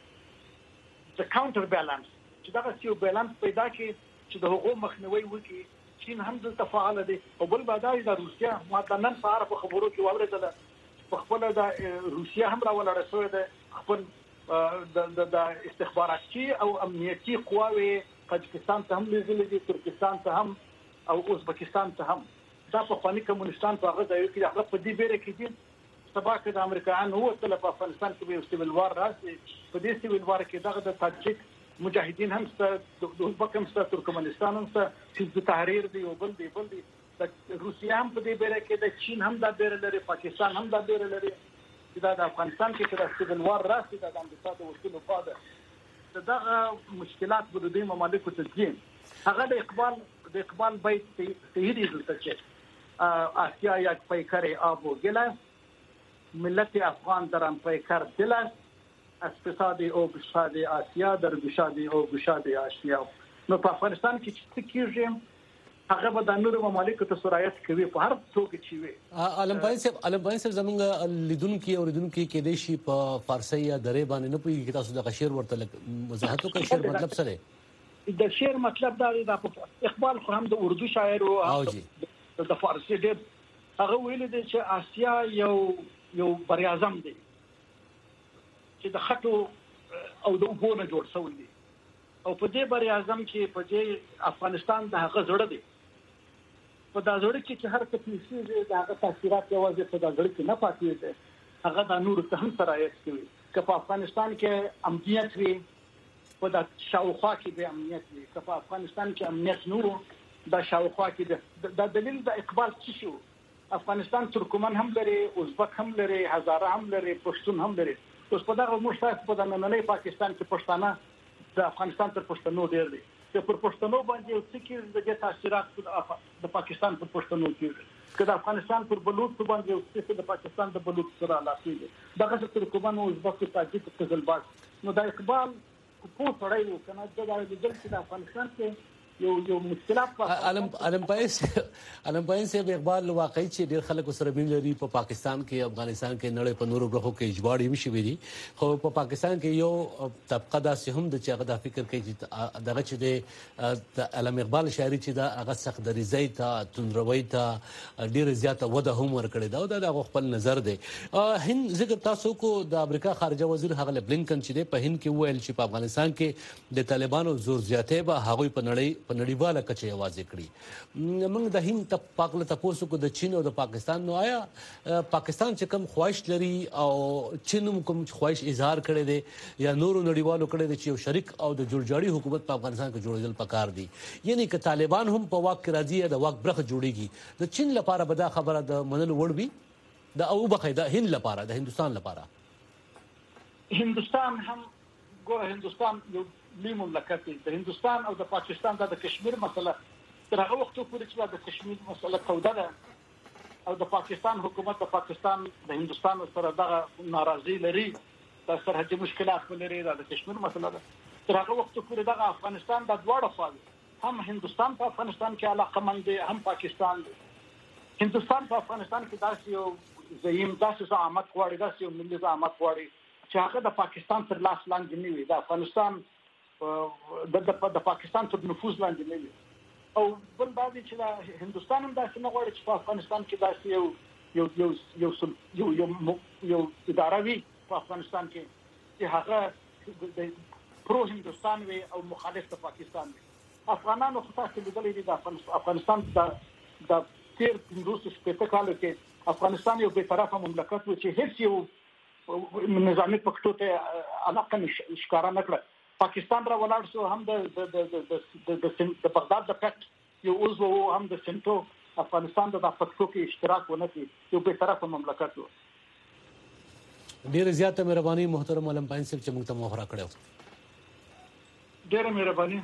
د کاونټر بیلانس چې دا یو بیلانس پیدا کړي چې د حقوقو مخنیوي وکړي چین هم د تفاعل دي او بل بعدای د روسیا ماده په عربو خبرو کې واوریدل په خپل د روسیا هم راولاړ شوی د خپل د استخباراتي او امنیتي قواوی تاجکستان ته هم لیږلي دي ترکستان ته هم او ازبکستان ته هم دا په خاني کمونستان په هغه ځای کې هغه په دې بیره کې دي سبا کې د امریکایانو هو تل په افغانستان کې یو سیویل وار راځي په دې سیویل وار کې دغه د تاجک مجاهدین هم ست د ازبک هم ست ترکمنستان هم ست حزب تحریر دی او بل دی روسیا هم په دې بیره کې د چین هم دا بیره لري پاکستان هم دا بیره لري چې دا د افغانستان کې د سیویل وار راځي د امریکا د وسیلو په ده دغه مشکلات په دې ممالکو ته دي هغه د اقبال د اقبال بیت تهیدی دلته چې آسیا یک پیکر آب و گل است، ملت افغان در آن پیکر دل است، از فساد او گشاد آسیا در گشاد او گشاد آسیا. نو په افغانستان کې چې کېږي هغه به د نورو ممالکو ته سرایت کوي په هر توګه چې وي. علمبای صاحب زمونږ لیدونکي او اوریدونکي کې د شي په فارسی یا درې باندې نه پوهیږي، تاسو د شعر ورته وضاحت وکړئ. شعر مطلب څه دی؟ د شعر مطلب دا دی اقبال خو هم د اردو شاعر او د فارسی ډېر هغه ویل دي چې آسیا یو بریاعظم دی چې د خټو او د اوبو نه جوړ شوی دی، او په دې بریاعظم کې په دې افغانستان د هغه زړه دی. په دا زړه کې چې هر څه پیښې د هغه تاثیرات یوازې په دا زړه کې نه پاتې دي، هغه د نور ته هم سرایت کوي. که په افغانستان کې امنیت وي، په دا شاوخوا کې به امنیت وي. که په افغانستان کې امنیت نه وي، دا شاوخوا کې د دلیل د اقبال څه شو؟ افغانستان ترکمن هم لري، ازبک هم لري، هزاره هم لري، پښتون هم لري. اوس په دغه موږ تاسو په نننۍ پاکستان کې پښتانه د افغانستان تر پښتنو ډېر دي. چې پر پښتنو باندې یو څه کې د تاثیرات د پاکستان پر پښتنو کېږي، که د افغانستان پر بلوچ باندې یو څه د پاکستان د بلوچ سره علاقې دي، دغه ترکمن او ازبک تاجک قزلباش. نو د اقبال په سړی و کنه د چې د افغانستان کې یو مشکلات علمبای صاحب اقبال واقعي چې ډېر خلک سره مين لري په پاکستان کې، افغانستان کې، نړۍ په نورو برخو کې اجباري مشي وي، خو په پاکستان کې یو طبقه داسې هم د چې هغه د فکر کوي چې دغه چې د علم اقبال شاعري چې دا هغه سخت دریځي ته تندروي ته ډېر زیاته وده هم ورکړي دا او د خپل نظر دی. هند ذکر تاسو کو د امریکا خارجه وزیر هغه بلینکن چې په هند کې ویل چې په افغانستان کې د طالبانو زور زیاتې به هغه په نړیواله کچه یوازې کړي. موږ د هند پاکله تاسو کو د چین او د پاکستان نو آیا پاکستان چې کوم خواهش لري او چین کوم خواهش اظهار کړي دي یا نورو نړیوالو کړي دي چې یو شریک او د جوړجاړي حکومت په افغانستان کې جوړېدل پکار دي، یعنی که طالبان هم په واک کې راځي د واک برخه جوړيږي، د چین لپاره به دا خبره د منلو وړ وي د او بخې د هند لپاره د هندستان لپاره؟ هندستان هم ګوره هندستان یو لوی مملکت دی. د هندستان او د پاکستان د کشمیر مسله تر هغه وخت پورې چې د کشمیر مسله توده ده او د پاکستان حکومت د پاکستان د هندستان سره دغه ناراضي لري، د سرحدي مشکلات لري، د کشمیر مسله ده، تر هغه وخت پورې دغه افغانستان د دواړو خواوې هم هندستان په افغانستان کې علاقمند دی، هم پاکستان دی. هندستان په افغانستان کې داسې یو زعیم، داسې زعامت غواړي، داسې یو ملي زعامت غواړي چې هغه د پاکستان تر لاس لاندې نه وي، د افغانستان د پاکستان تر نفوذ لاندې نه وي. او بل دا دی چې هندستان هم داسې نه غواړي چې په افغانستان کې داسې یو اداره وي په افغانستان کې چې هغه پرو هندستان وي او مخالف د پاکستان وي. افغانانو خو تاسو لیدلې دي د افغانستان د تیر 15 کالو کې افغانستان یو بې طرفه مملکت و چې هیڅ یو نظامي پښتو ته علاقه ښکارا نه کړه. پاکستان را ولاړ شو، هم د بغداد د پټ یو عضو هم د سنټو افغانستان د پښتو کې اشتراک ونه کړي، یو بې طرفه مملکت و. ډېر زیاته مهرباني محترم علمبای صاحب چې موږ ته موخه راکړو. ډېره مهرباني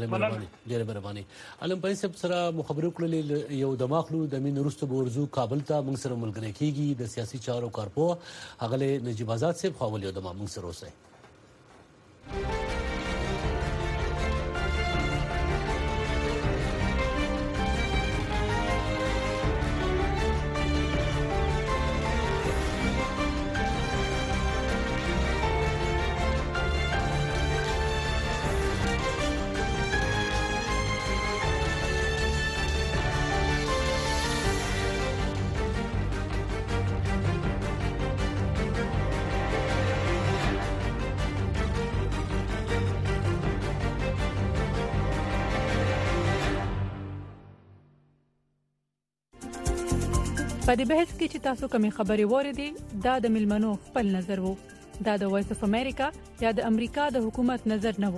علمبای صاحب سره مخابره کړلې یو دماغلو د مين وروسته ورزو کابل ته موږ سره ملګری کیږي د سیاسي چارو کارپو هغه نجیب آزاد صاحب خاول یو د موږ سره اوسه. په دې بحث کې چې تاسو کومې خبرې وریدي دا د ملمنو خپل نظر وو، دا د وایس اف امریکا یا د امریکا د حکومت نظر نه وو.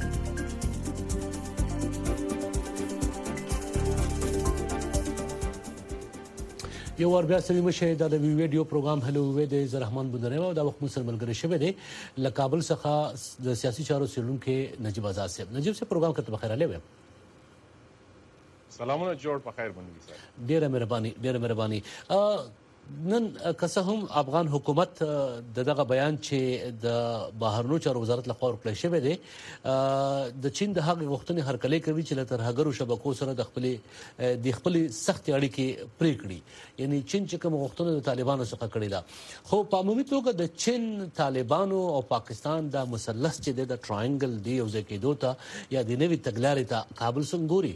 یو ور بیا سلیم شه د ویډیو پروګرام هلو وې د زرحمان بندره او د وخت مسر ملګری شوه دی ل کابل څخه د سیاسي چارو سیلونکو نجیب آزاد صاحب. نجیب صاحب پروګرام کته بخیر علی و. سلامونه جوړ په خیر باندې صاحب. ډیره مهرباني. نن که هم افغان حکومت دغه بیان چې د بهرنیو چارو وزارت لخوا ورکړل شوی دی د چین د هغې غوښتنې هرکلی کوي چې له ترهګرو شبکو سره د خپلې سختې اړیکې پرې کړي. یعنی چین چې کوم غوښتنه د طالبانو څخه کړې ده، خو په عمومي توګه د چین، طالبانو او پاکستان د مثلث چې د ټراینګل دی یو ځای کېدو ته یا د نوې تګلارې ته کابل څنګه ګوري؟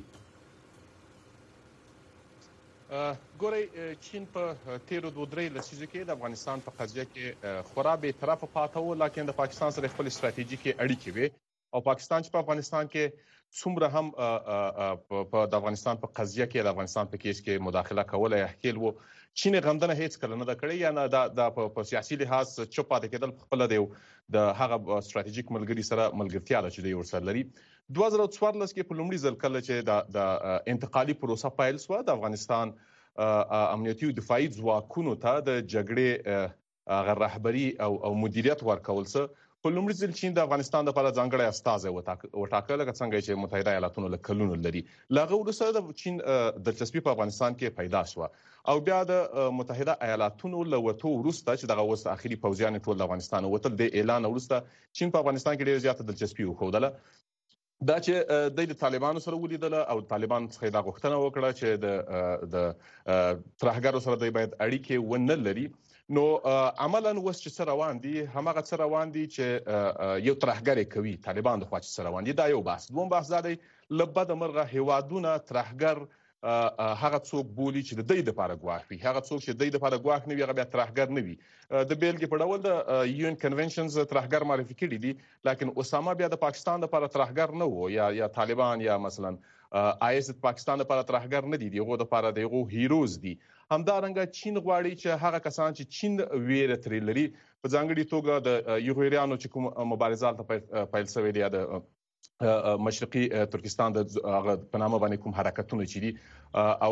ګورئ، چین په تیرو 2-3 لسیزو کې د افغانستان په قضیه کې خورا بې طرفه پاته و، لکن د پاکستان سره خپل استراتیژیکې اړیکې وې او پاکستان چې په افغانستان کې څومره هم د افغانستان په قضیه کې د افغانستان په کیس کې مداخله کوله یا ښکیل و، چین غندنه هیڅ کله نه ده کړې یا نه د په سیاسي لحاظ چوپ پاتې کېدل خپل د هغه استراتیژیک ملګری سره ملګرتیا ده چې دوی ورسره لري. 2014 کې په لومړي ځل کله چې د انتقالي پروسه پیل شوه د افغانستان امنیتي او دفاعي ځواکونو ته د جګړې رهبري او مدیریت ورکول څه په لومړي ځل چین د افغانستان لپاره ځانګړی استازی وټاکل، لکه څنګه چې متحده ایالاتونو له کلونو لري. له هغه وروسته د چین دلچسپي په افغانستان کې پیدا شوه او بیا د متحده ایالاتونو له وتو وروسته چې دغه اوس اخري پوځیان ټول د افغانستان وتل د اعلان وروسته چین په افغانستان کې ډېر زیاته دلچسپي وښودله. دا چې د طالبانو سره ولیدل او طالبان څخه دا غوښتنه وکړه چې د ترهګرو سره دوی باید اړیکې ونه لري. نو عملاً اوس چې څه روان دي هماغه څه روان دي چې یو ترهګر کوي طالبان د خوا چې څه روان دي. دا یو بحث. دوم بحث دا دی له بده مرغه هیوادونه ترهګر هغه څوک بولي چې د دوی لپاره ګواښ وي، هغه څوک چې د دوی لپاره ګواښ نه وي هغه بیا ترهګر نه وي. د بیلګې په ډول د یو ان کنونشنز ترهګر معرفي کړي دي، لکن اسامه بیا د پاکستان لپاره ترهګر نه و یا طالبان یا مثلا آیس د پاکستان لپاره ترهګر نه دي، دغه لپاره دغه هیروز دي. همدارنګه چین غواړي چې هغه کسان چې چین ویره ترې لري په ځانګړي توګه د یوغیریانو چې کوم مبارزات پیل شوی دی د مشرقي ترکستان د په نامه باندې کوم حرکتونه چې دي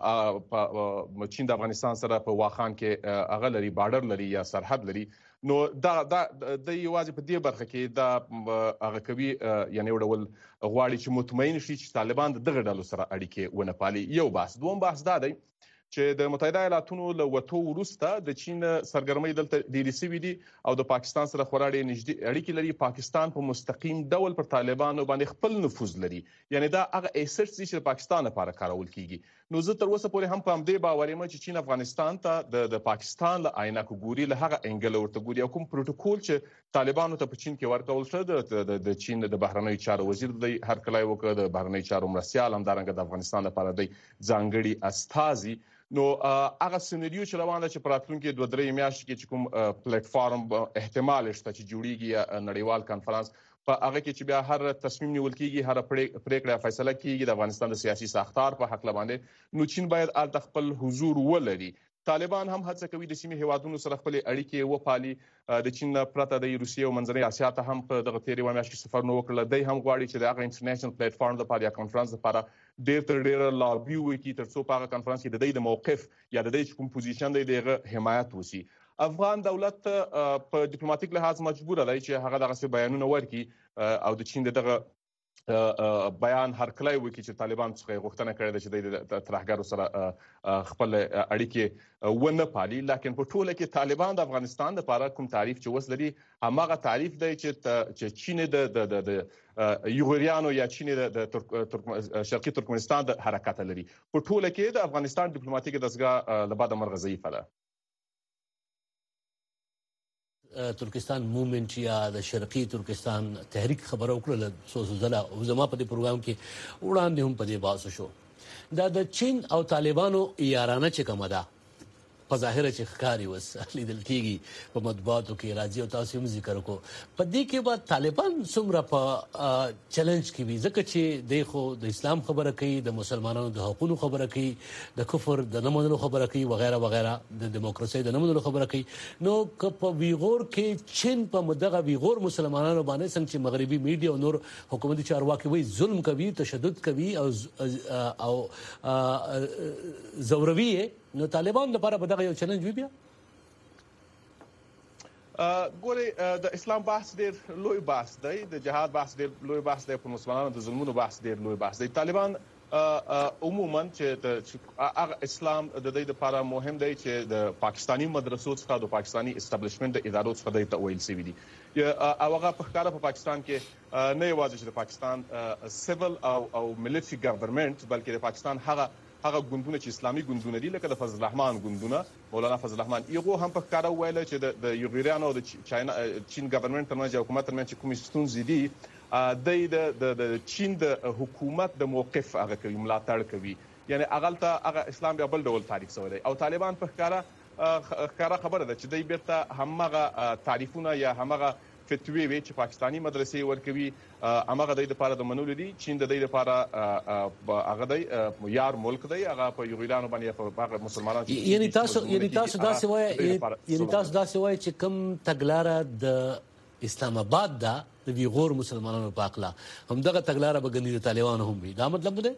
او چین د افغانستان سره په واخان کې هغه لري بارډر لري یا سرحد لري. نو دا د یوازې په دې برخه کې دا هغه کوي یعنی یو ډول غواړي چې مطمئن شي چې طالبان دغه ډلو سره اړیکې ونه پالي. یو بحث. دوم بحث دا دی چې د متحده ایالاتونو له وتو وروسته د چین سرګرمۍ دلته ډېرې سوي دي او د پاکستان سره خورا ډېرې نږدې اړیکې لري. پاکستان په مستقیم ډول پر طالبانو باندې خپل نفوذ لري، یعنی دا هغه ایسټس دي چې د پاکستان لپاره کارول کیږي. نو زه تر اوسه پورې هم په همدې باور یم چې چین افغانستان ته د پاکستان له عینکو ګوري، له هغه انګل ورته ګوري او کوم پروتوکول چې طالبانو ته په چین کې ورکول شو د چین د بهرنیو چارو وزیر دی هرکلی وکړ، د بهرنیو چارو مرستیال همدارنګه د افغانستان لپاره دی ځانګړي استازي. نو هغه سینریو چې روان ده چې په راتلونکي 2-3 میاشتې کې چې کوم پلیټ فارم احتمال شته چې جوړیږي نړیوال کانفرنس په هغه کې چې بیا هر تصمیم نیول کیږي، هر پریکړه فیصله کیږي د افغانستان د سیاسي ساختار په حق باندې، نو چین باید الته خپل حضور ولري. طالبان هم هڅه کوي د سیمې هیوادونو سره خپل اړیکې وپالي. د چین پرته د روسیې او منځنۍ اسیا ته هم په دغه تیرې میاشتې کې سفرونه وکړل. دوی هم غواړي چې د هغه انټرنیشنل پلیټ فارم لپاره یا کانفرنس لپاره ډېر تر ډېره لابي وکړي تر څو په هغه کانفرنس کې د دوی د موقف یا د دوی کوم پوزیشن دی دغه حمایت وشي. افغان دولت په ډیپلوماټیک لحاظ مجبور دی چې هغه دغه بیانونه ورکړي او د چین دغه بیان هرکلی وکړي چې طالبان څخه غوښتنه کړې ده چې د ترهګرو سره خپل اړیکې ونه پالي. لکن په ټوله کې طالبان د افغانستان لپاره کوم تعریف چې اوس لري هماغه تعریف دی چې چین د یوغریانو یا چین د شرقي ترکمنستان د حرکت لري. په ټوله کې د افغانستان ډیپلوماټیک دستګاه له بعد مرغه ضعیفه ده. ترکستان موومنټ یا د شرقي ترکستان تحریک خبره وکړه څو ځله او زما په دې پروګرام کې وړاندې هم په دې بحث شو. دا د چین او طالبانو یارانه چې کومه ده په ظاهره چې ښکاري اوس لیدل کېږي په مطبوعاتو کې راځي او تاسو هم ذکر وکړو. په دې کې به طالبان څومره په چلنج کې وي ځکه چې دی خو د اسلام خبره کوي، د مسلمانانو د حقوقو خبره کوي، د کفر د نه منلو خبره کوي وغیره وغیره، د دیموکراسۍ د نه منلو خبره کوي. نو که په ویغور کې چین په دغه ویغور مسلمانانو باندې څنګه چې مغربي میډیا او نور حکومتي چارواکي وایي ظلم کوي، تشدد کوي او زوروي، نو طالبان لپاره به دغه یو چیلنج وي. بیا ګورئ د اسلام بحث ډېر لوی بحث دی، د جهاد بحث ډېر لوی بحث دی، په مسلمانانو د ظلمونو بحث ډېر لوی بحث دی. طالبان عموما چې هغه اسلام د دې لپاره مهم دی چې د پاکستانی مدرسو څخه د پاکستانی استابلیشمنت د ادارو څخه د تویل سوي دي او هغه په ښکاره په پاکستان کې نه یوازې چې د پاکستان سیول او ملټري ګورنمنت بلکې د پاکستان هغه ګوندونه چې اسلامي ګوندونه دي لکه د فضل الرحمن ګوندونه مولانا فضل الرحمن یو هم په ښکاره ویل چې د یوغیریانو او د چین ګورنمنت ترمنځ حکومت ترمنځ چې کومې ستونزې دي د چین د حکومت د موقف هغه کوي ملاتړ کوي یعنی هغه اسلام بیا بل ډول تعریف شوی دی او طالبان په ښکاره خبره ده چې دوی بیرته همغه تعریفونه یا همغه فتوی وی چې پاکستانی مدرسې ورکوي همغه د لپاره د منولو دي چین د دې لپاره هغه د یار ملک دی هغه په یوغیرانو باندې په مسلمانانو یعنی تاسو داسې وایي چې کوم تګلاره د اسلام آباد دا د ویغور مسلمانانو په اقلا همدغه تګلاره به ګنې د طالبانو هم وي دا مطلب دی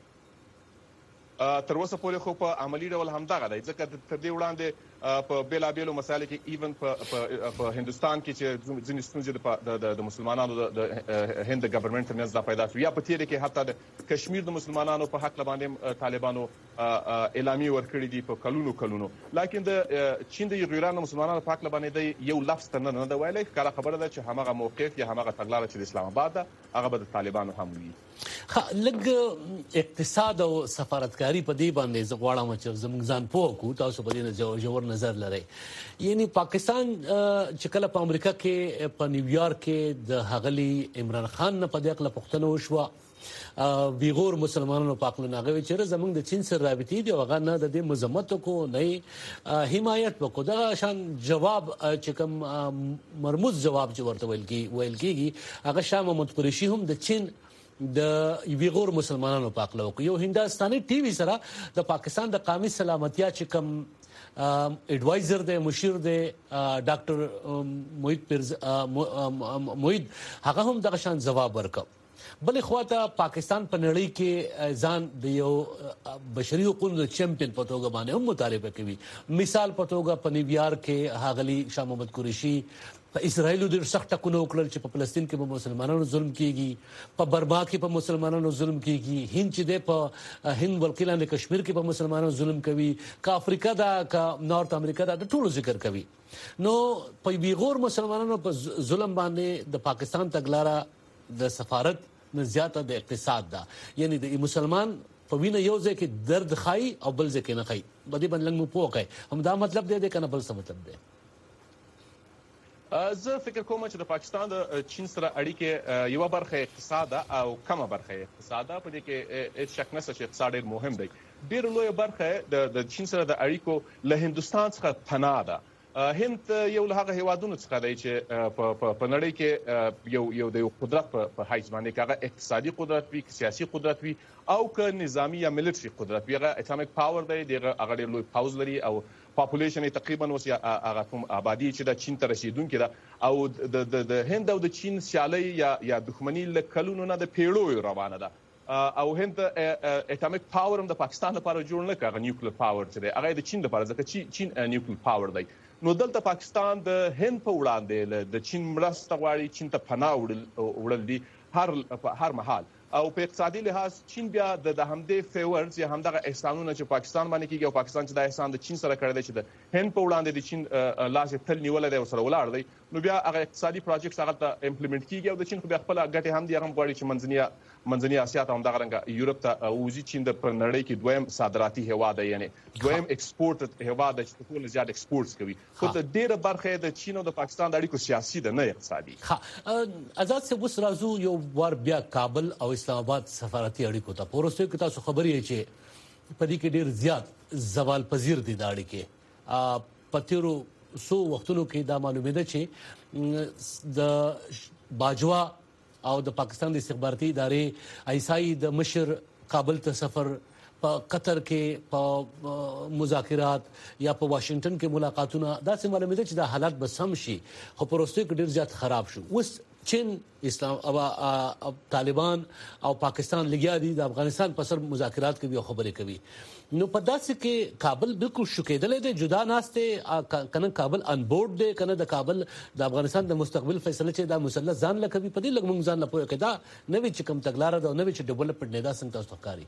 تر اوسه پورې خو په عملی ډول همدغه دی ځکه تر دې وړاندې په بیلابیلو مسایلو کې ایون په هندستان کې چې ځینې ستونزې د مسلمانانو د هند ګورنمنت ترمنځ دا پیدا شو یا په تېره کې حتی د کشمیر د مسلمانانو په حق باندې طالبانو اعلامیه ورکړې دي په کلونو لکه د چین د یوغیرانو مسلمانانو په حق باندې یو لفظ ته نه دی ویلی ښکاره خبره ده چې همغه موقف یا همغه تګلاره چې د اسلام آباد ده هغه به د طالبانو هم وي لږ اقتصاد او سفارتکاری په دې باندې زه غواړم چې زموږ ځان پوه کړو تاسو په دې ژور نظر لرئ یعنی پاکستان چې کله په امریکا کې په نیویارک کې د حغلی عمران خان نه په دې اړه پوښتنه وشوه ویغور مسلمانانو په اړه ناغوي چې زموږ د چین سره رابطې دی هغه نه د دې مذمت کو نه حمایت وکړو دا شان جواب چې کوم مرموز جواب چې ورته ویل کیږي هغه شاه محمود قریشي هم د چین د ویغور مسلمانانو په اړه یو هندستاني ټي وي سره د پاکستان د قومي سلامتیا چې کوم ایڈوایزر دی مشیر دی ډاکټر موحید هغه هم دغه شان جواب ورکړ بلې خواته پاکستان په نړۍ کې ځان د یو بشري حقوقو د چیمپیون په توګه باندې هم مطالبه کوي مثال په توګه په نیویارک کې هغلی شاه محمود قریشي په اسرائیل د سخت ټکونو وکړل چې په فلسطین کې په مسلمانانو ظلم کیږي په برما کې په مسلمانانو ظلم کیږي هند چې د په هند ولکلان کشمیر کې په مسلمانانو ظلم کوي کا افریقا دا کا نارت امریکا دا ټول ذکر کوي نو په ویغور مسلمانانو په ظلم باندې د پاکستان تګلاره د سفارت نه زیاته د اقتصاد دا یعنی د مسلمان په وینه یو ځای کې درد خای او بل ځای کې نه خای بدی باندې موږ پوهه هم دا مطلب دی کنه بل څه مطلب دی زه فکر کوم چې د پاکستان د چین سره اړیکې یو برخه اقتصاد او کومه برخه اقتصاد په دې کې هیڅ شک نشته چې اقتصاد ډېر مهم دی ډېر لوی برخه د چین سره د اړیکو له هندستان څخه پناه ده هند یو له هغه هیوادونو څخه دی چې په نړۍ کې یو د قدرت په حیث باندې هغه اقتصادي قدرت وي سیاسي قدرت وي او که نظامی یا ملټري قدرت وي هغه اټامیک پاور دی هغه ډېر لوی پاوز لري او پاپولیشن تقریبا اوس هغه کوم آبادی چې د چین ته رسیدونکې ده او د هند او د چین سیالي یا دښمني له کلونو نه د پیړیو روانه ده او هند اټامیک پاور هم د پاکستان لپاره جوړ نه کړ نیوکلیر پاور چې دی هغه د چین لپاره ځکه چین نیوکلیر پاور دی نو دلته پاکستان د هند په وړاندې د چین مرسته غواړي چین ته پناه وړل دي هر محال او په اقتصادي لحاظ چین بیا د همدې فیورز یا همدغه احسانونه چې پاکستان باندې کیږي او پاکستان چې د احسان د چین سره کړی دی چې د هند په وړاندې د چین لاس تل نیولای دی او سره ولاړ دی نو بیا هغه اقتصادي پروجیکټس هغه ته امپلیمنٹ کیږي او د چین خو بیا خپل ګټه هم دی هغه غواړي چې منځنی اسیا ته همدغه رنګ یورپ ته اوزي چین د پر نړۍ کې دویم صادراتي هیواد دی یعنی دویم ایکسپورټ هیواد دی چې ټول زیات ایکسپورټس کوي خو د ډیره برخه د چین او د پاکستان د اړیکو سیاسي ده نه اقتصادي آزاد سے وس رازو یو ور بیا کابل او اسلام آباد سفارتي اړیکو ته پورسته کې تاسو خبرې چې په دې کې ډیر زیات زوال پذیر دي د اړیکې پتیرو سو وختونو کې دا معلومه ده چې د باجوا او د پاکستان د استخباراتي ادارې ایسای د مشر کابل ته سفر په قطر کې په مذاکرات یا په واشنگټن کې ملاقاتونه دا څه معلومه ده چې دا حالات به سم شي خو پروسته کې ډیر زیات خراب شو اوس چین اسلام او طالبان او پاکستان لګیا دي د افغانستان په سر مذاکرات کوي او خبرې کوي نو په داسې کې کابل بالکل شوکېدلې دی جدا ناشته کنه کابل ان بورډ دی کنه د کابل د افغانستان د مستقبل فیصله چې د مثلث ځان لکوي په دې لګ موږ ځان لپاره کې دا نوې چې کوم تګلارې دا نوې چې ډیولپمنٹ نه دا څنګه تاسو ښکاري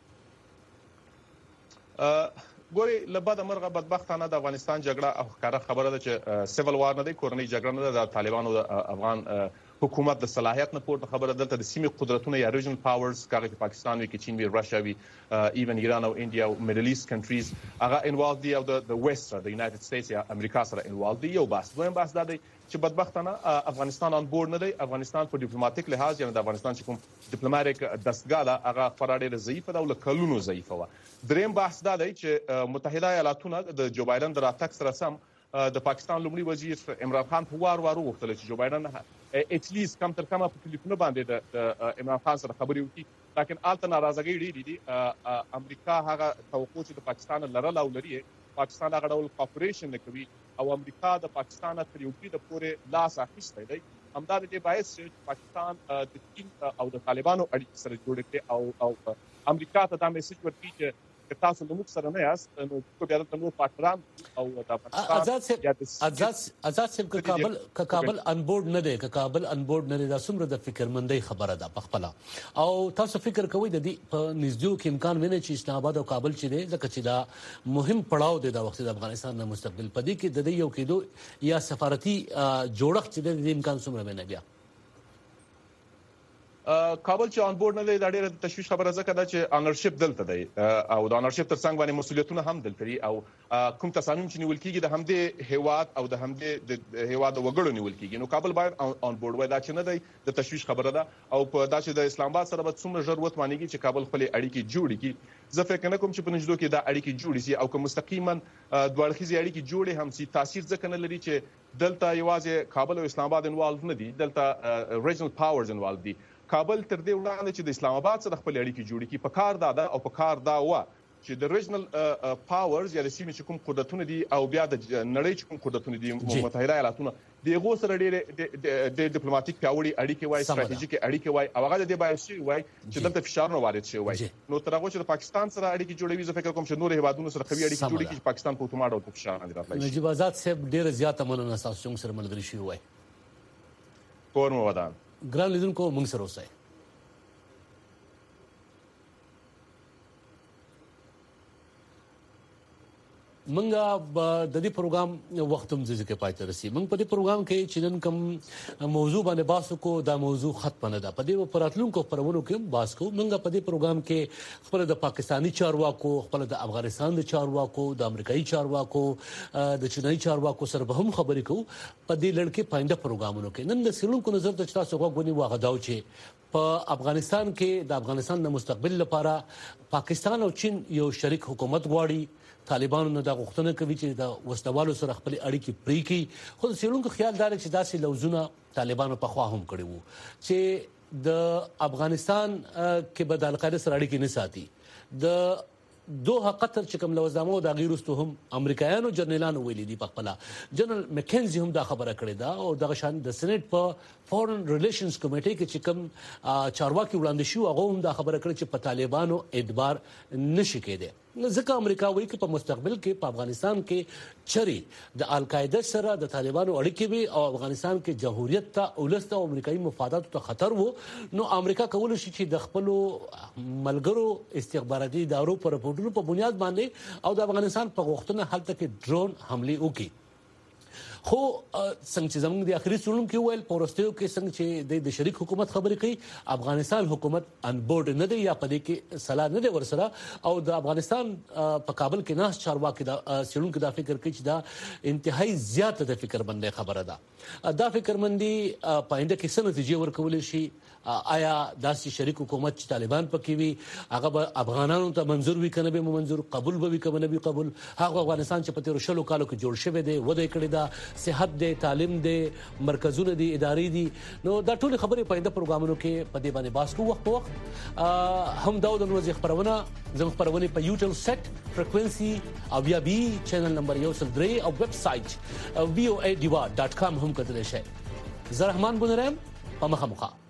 ګوري لبا د مرغه بدبختانه د افغانستان جګړه او ښکارا خبره ده چې سیول وار نه دی کورنۍ جګړه نه ده د طالبانو د افغان حکومت د صلاحیت نه پورته خبره دلته د سیمې قدرتونه یا ریجنل پاورز کاغه کې پاکستان وی کې چین وی راشیا وی ایون ایران او انډیا او میډل ایست کنټریز هغه انوالو دي او د ویست د یونایټډ سټیټس یا امریکا سره انوالو دي یو بحث دویم بحث دا دی چې بدبختانه افغانستان ان بورډ نه دی افغانستان په ډیپلوماټیک لحاظ یعنی د افغانستان چې کوم ډیپلوماټیک دستګاه ده هغه فراډه ضعیفه ده او کلونو ضعیفه و دریم بحث دا دی چې متحده ایالاتونه د جو بایدن د راتګ سره سم د پاکستان لومړي وزیر عمران خان په وار وغوښتل چې جو بایدن اتلیست کم تر کمه په ټلیفون باندې د عمران خان سره خبرې وکړي لکه آلته ناراضګي ډېرې دي امریکا هغه توقع چې د پاکستان لرل او لري پاکستان هغه ډول کاپریشن نه کوي او امریکا د پاکستان تر یو کې د پورې لاس اخیستی دی همدا د دې باعث چې پاکستان د چین او د طالبانو اړیکې سره جوړ کړي او امریکا ته دا میسج ورکړي چې تاسو د موږ سره نه یاست نو کو بیا د نور پاتران او د پاکستان آزاد سیب کابل ان بورډ نه دی کابل ان بورډ نه دی دا څومره د فکرمندۍ خبره ده پخپله او تاسو فکر کوئ د دې په نږدې کې امکان ویني چې اسلام آباد او کابل چې دی ځکه چې دا مهم پړاو دی د وخت د افغانستان د مستقبل په دې کې د دې یو کېدو یا سفارتي جوړښت چې د امکان څومره ویني بیا کابل چې ان بورډ نه دی دا ډیره د تشویش خبره ځکه ده چې انرشپ دلته دی او د انرشپ ترڅنګ باندې مسولیتونه هم دلته دي او کوم تصامیم چې نیول کیږي د همدې هیواد او د همدې د هیواد وګړو نیول کیږي نو کابل باید ان بورډ وای دا چې نه دی د تشویش خبره ده او په دا چې د اسلام آباد سره به څومره ضرورت مانیږي چې کابل خپل اړیکې جوړي کی زه فکر نه کوم چې په نږدې کې دا اړیکې جوړي سي او که مستقیما دوړخیزي اړیکې جوړي هم سي تاثیر ځکه نه لري چې دلته یوازې کابل او اسلام آباد انوالو نه دي دلته ریجنل پاورز انوالو دي کابل تر دې وړاندې چې د اسلام آباد سره خپل اړیکې جوړې کړي په کار دا او په کار دا و چې د ریجنل پاورز یا د سیمې چې کوم قدرتونه دي او بیا د نړۍ چې کوم قدرتونه دي متحده ایالاتونه دغه سره ډېر د ډیپلوماټیک پیاوړي اړیکې وای ستراتیژیک اړیکې وای او هغه د باعث وای چې دلته فشار نه وارد شي وای نو تر هغه چې د پاکستان سره اړیکې جوړوي زه فکر کوم چې نور هیوادونو سره قوي اړیکې جوړې کړي چې پاکستان په اتومات او فشار باندې راځي نجیب آزاد صاحب ډېر زیات مننه تاسو سره ملګری شوی وای کور مو ودان ګران لیدونکو موږ سره اوسئ منګه د دې پروګرام وخت هم ځکه پاتې رسی موږ په دې پروګرام کې چې نن کوم موضوع باندې بحث کو دا موضوع ختم نه ده په دې پراتلونکو خبرونو کې بحث کو موږ په دې پروګرام کې خپل د پاکستانی چارواکو خپل د افغانستان د چارواکو د امریکایي چارواکو د چینایي چارواکو سره به هم خبرې کوو په دې لړ کې پاینده پروګرامونو کې نن د سیلونکو نظر ته تاسو غوښنی واغداو چې په افغانستان کې د افغانستان د مستقبل لپاره پاکستان او چین یو شریک حکومت غواړي طالبانو نه د غوښتنه کوي چې د وسلوالو سره خپل اړیکې پرې کړي خو سیلونکو خیال دار چې داسې لوزونه طالبانو په خوا هم کړی وو چې د افغانستان کې به د القاعده سره اړیکې نه ساتي د دوه قطر چې کوم لوزنامو د غیرستو هم امریکایانو جنرالانو ویلي دي په خپل جنرال مکنزي هم دا خبره کړې ده او د شان د سېنات په فورن ریلیشنز کمیټې کې چې کوم چارواکي وړاندې شو هغه هم دا خبره کړې چې په طالبانو اعتبار نشي کېده ځکه امریکا وایي چې په مستقبل کې په افغانستان کې چری د القاعده سره د طالبانو اړیکې وي او افغانستان کې جمهوریت ته ولست او امریکایي مفاداتو ته خطر وو نو امریکا کول شي چې د خپل ملګرو استخباراتي ادارو پر رپورټونو په بنیاد باندې او د افغانستان په غوښتنه حالت کې ډرون حمله وکړي خو څنګه چې زموږ د اخري سرون کې ویل پورستیو کې څنګه چې د شریک حکومت خبرې کوي افغانستان حکومت ان بورډ نه دی یا پدې کې صلاح نه دی ورسره او د افغانستان په کابل کې ناس چارواکي د سرون کې دا فکر کوي چې دا انتهایی زیات د فکرمندۍ خبره ده دا فکرمندي پاینده کې څه نتیجې ورکول شي آیا داسې شریک حکومت چې طالبان پکې وي هغه به افغانانو ته منظور وي کنه به منظور قبول به وي کنه به قبول هغه افغانستان چې په تیر شلو کالو کې جوړ شوی دی وده کړی دا صحت دی تعلیم دی مرکزونه دی ادارې دي نو دا ټول خبرې په دې پروګرامونو کې په دې باندې باس کوو وخت په وخت هم دا د ورځې خبرونه زموږ خبرونه په یوټیوب سیټ فریکوئنسي او بیا بي چینل نمبر 103 او ویب سټ voadiva.com هم کتلی شئ زه رحمان بنرم په مخه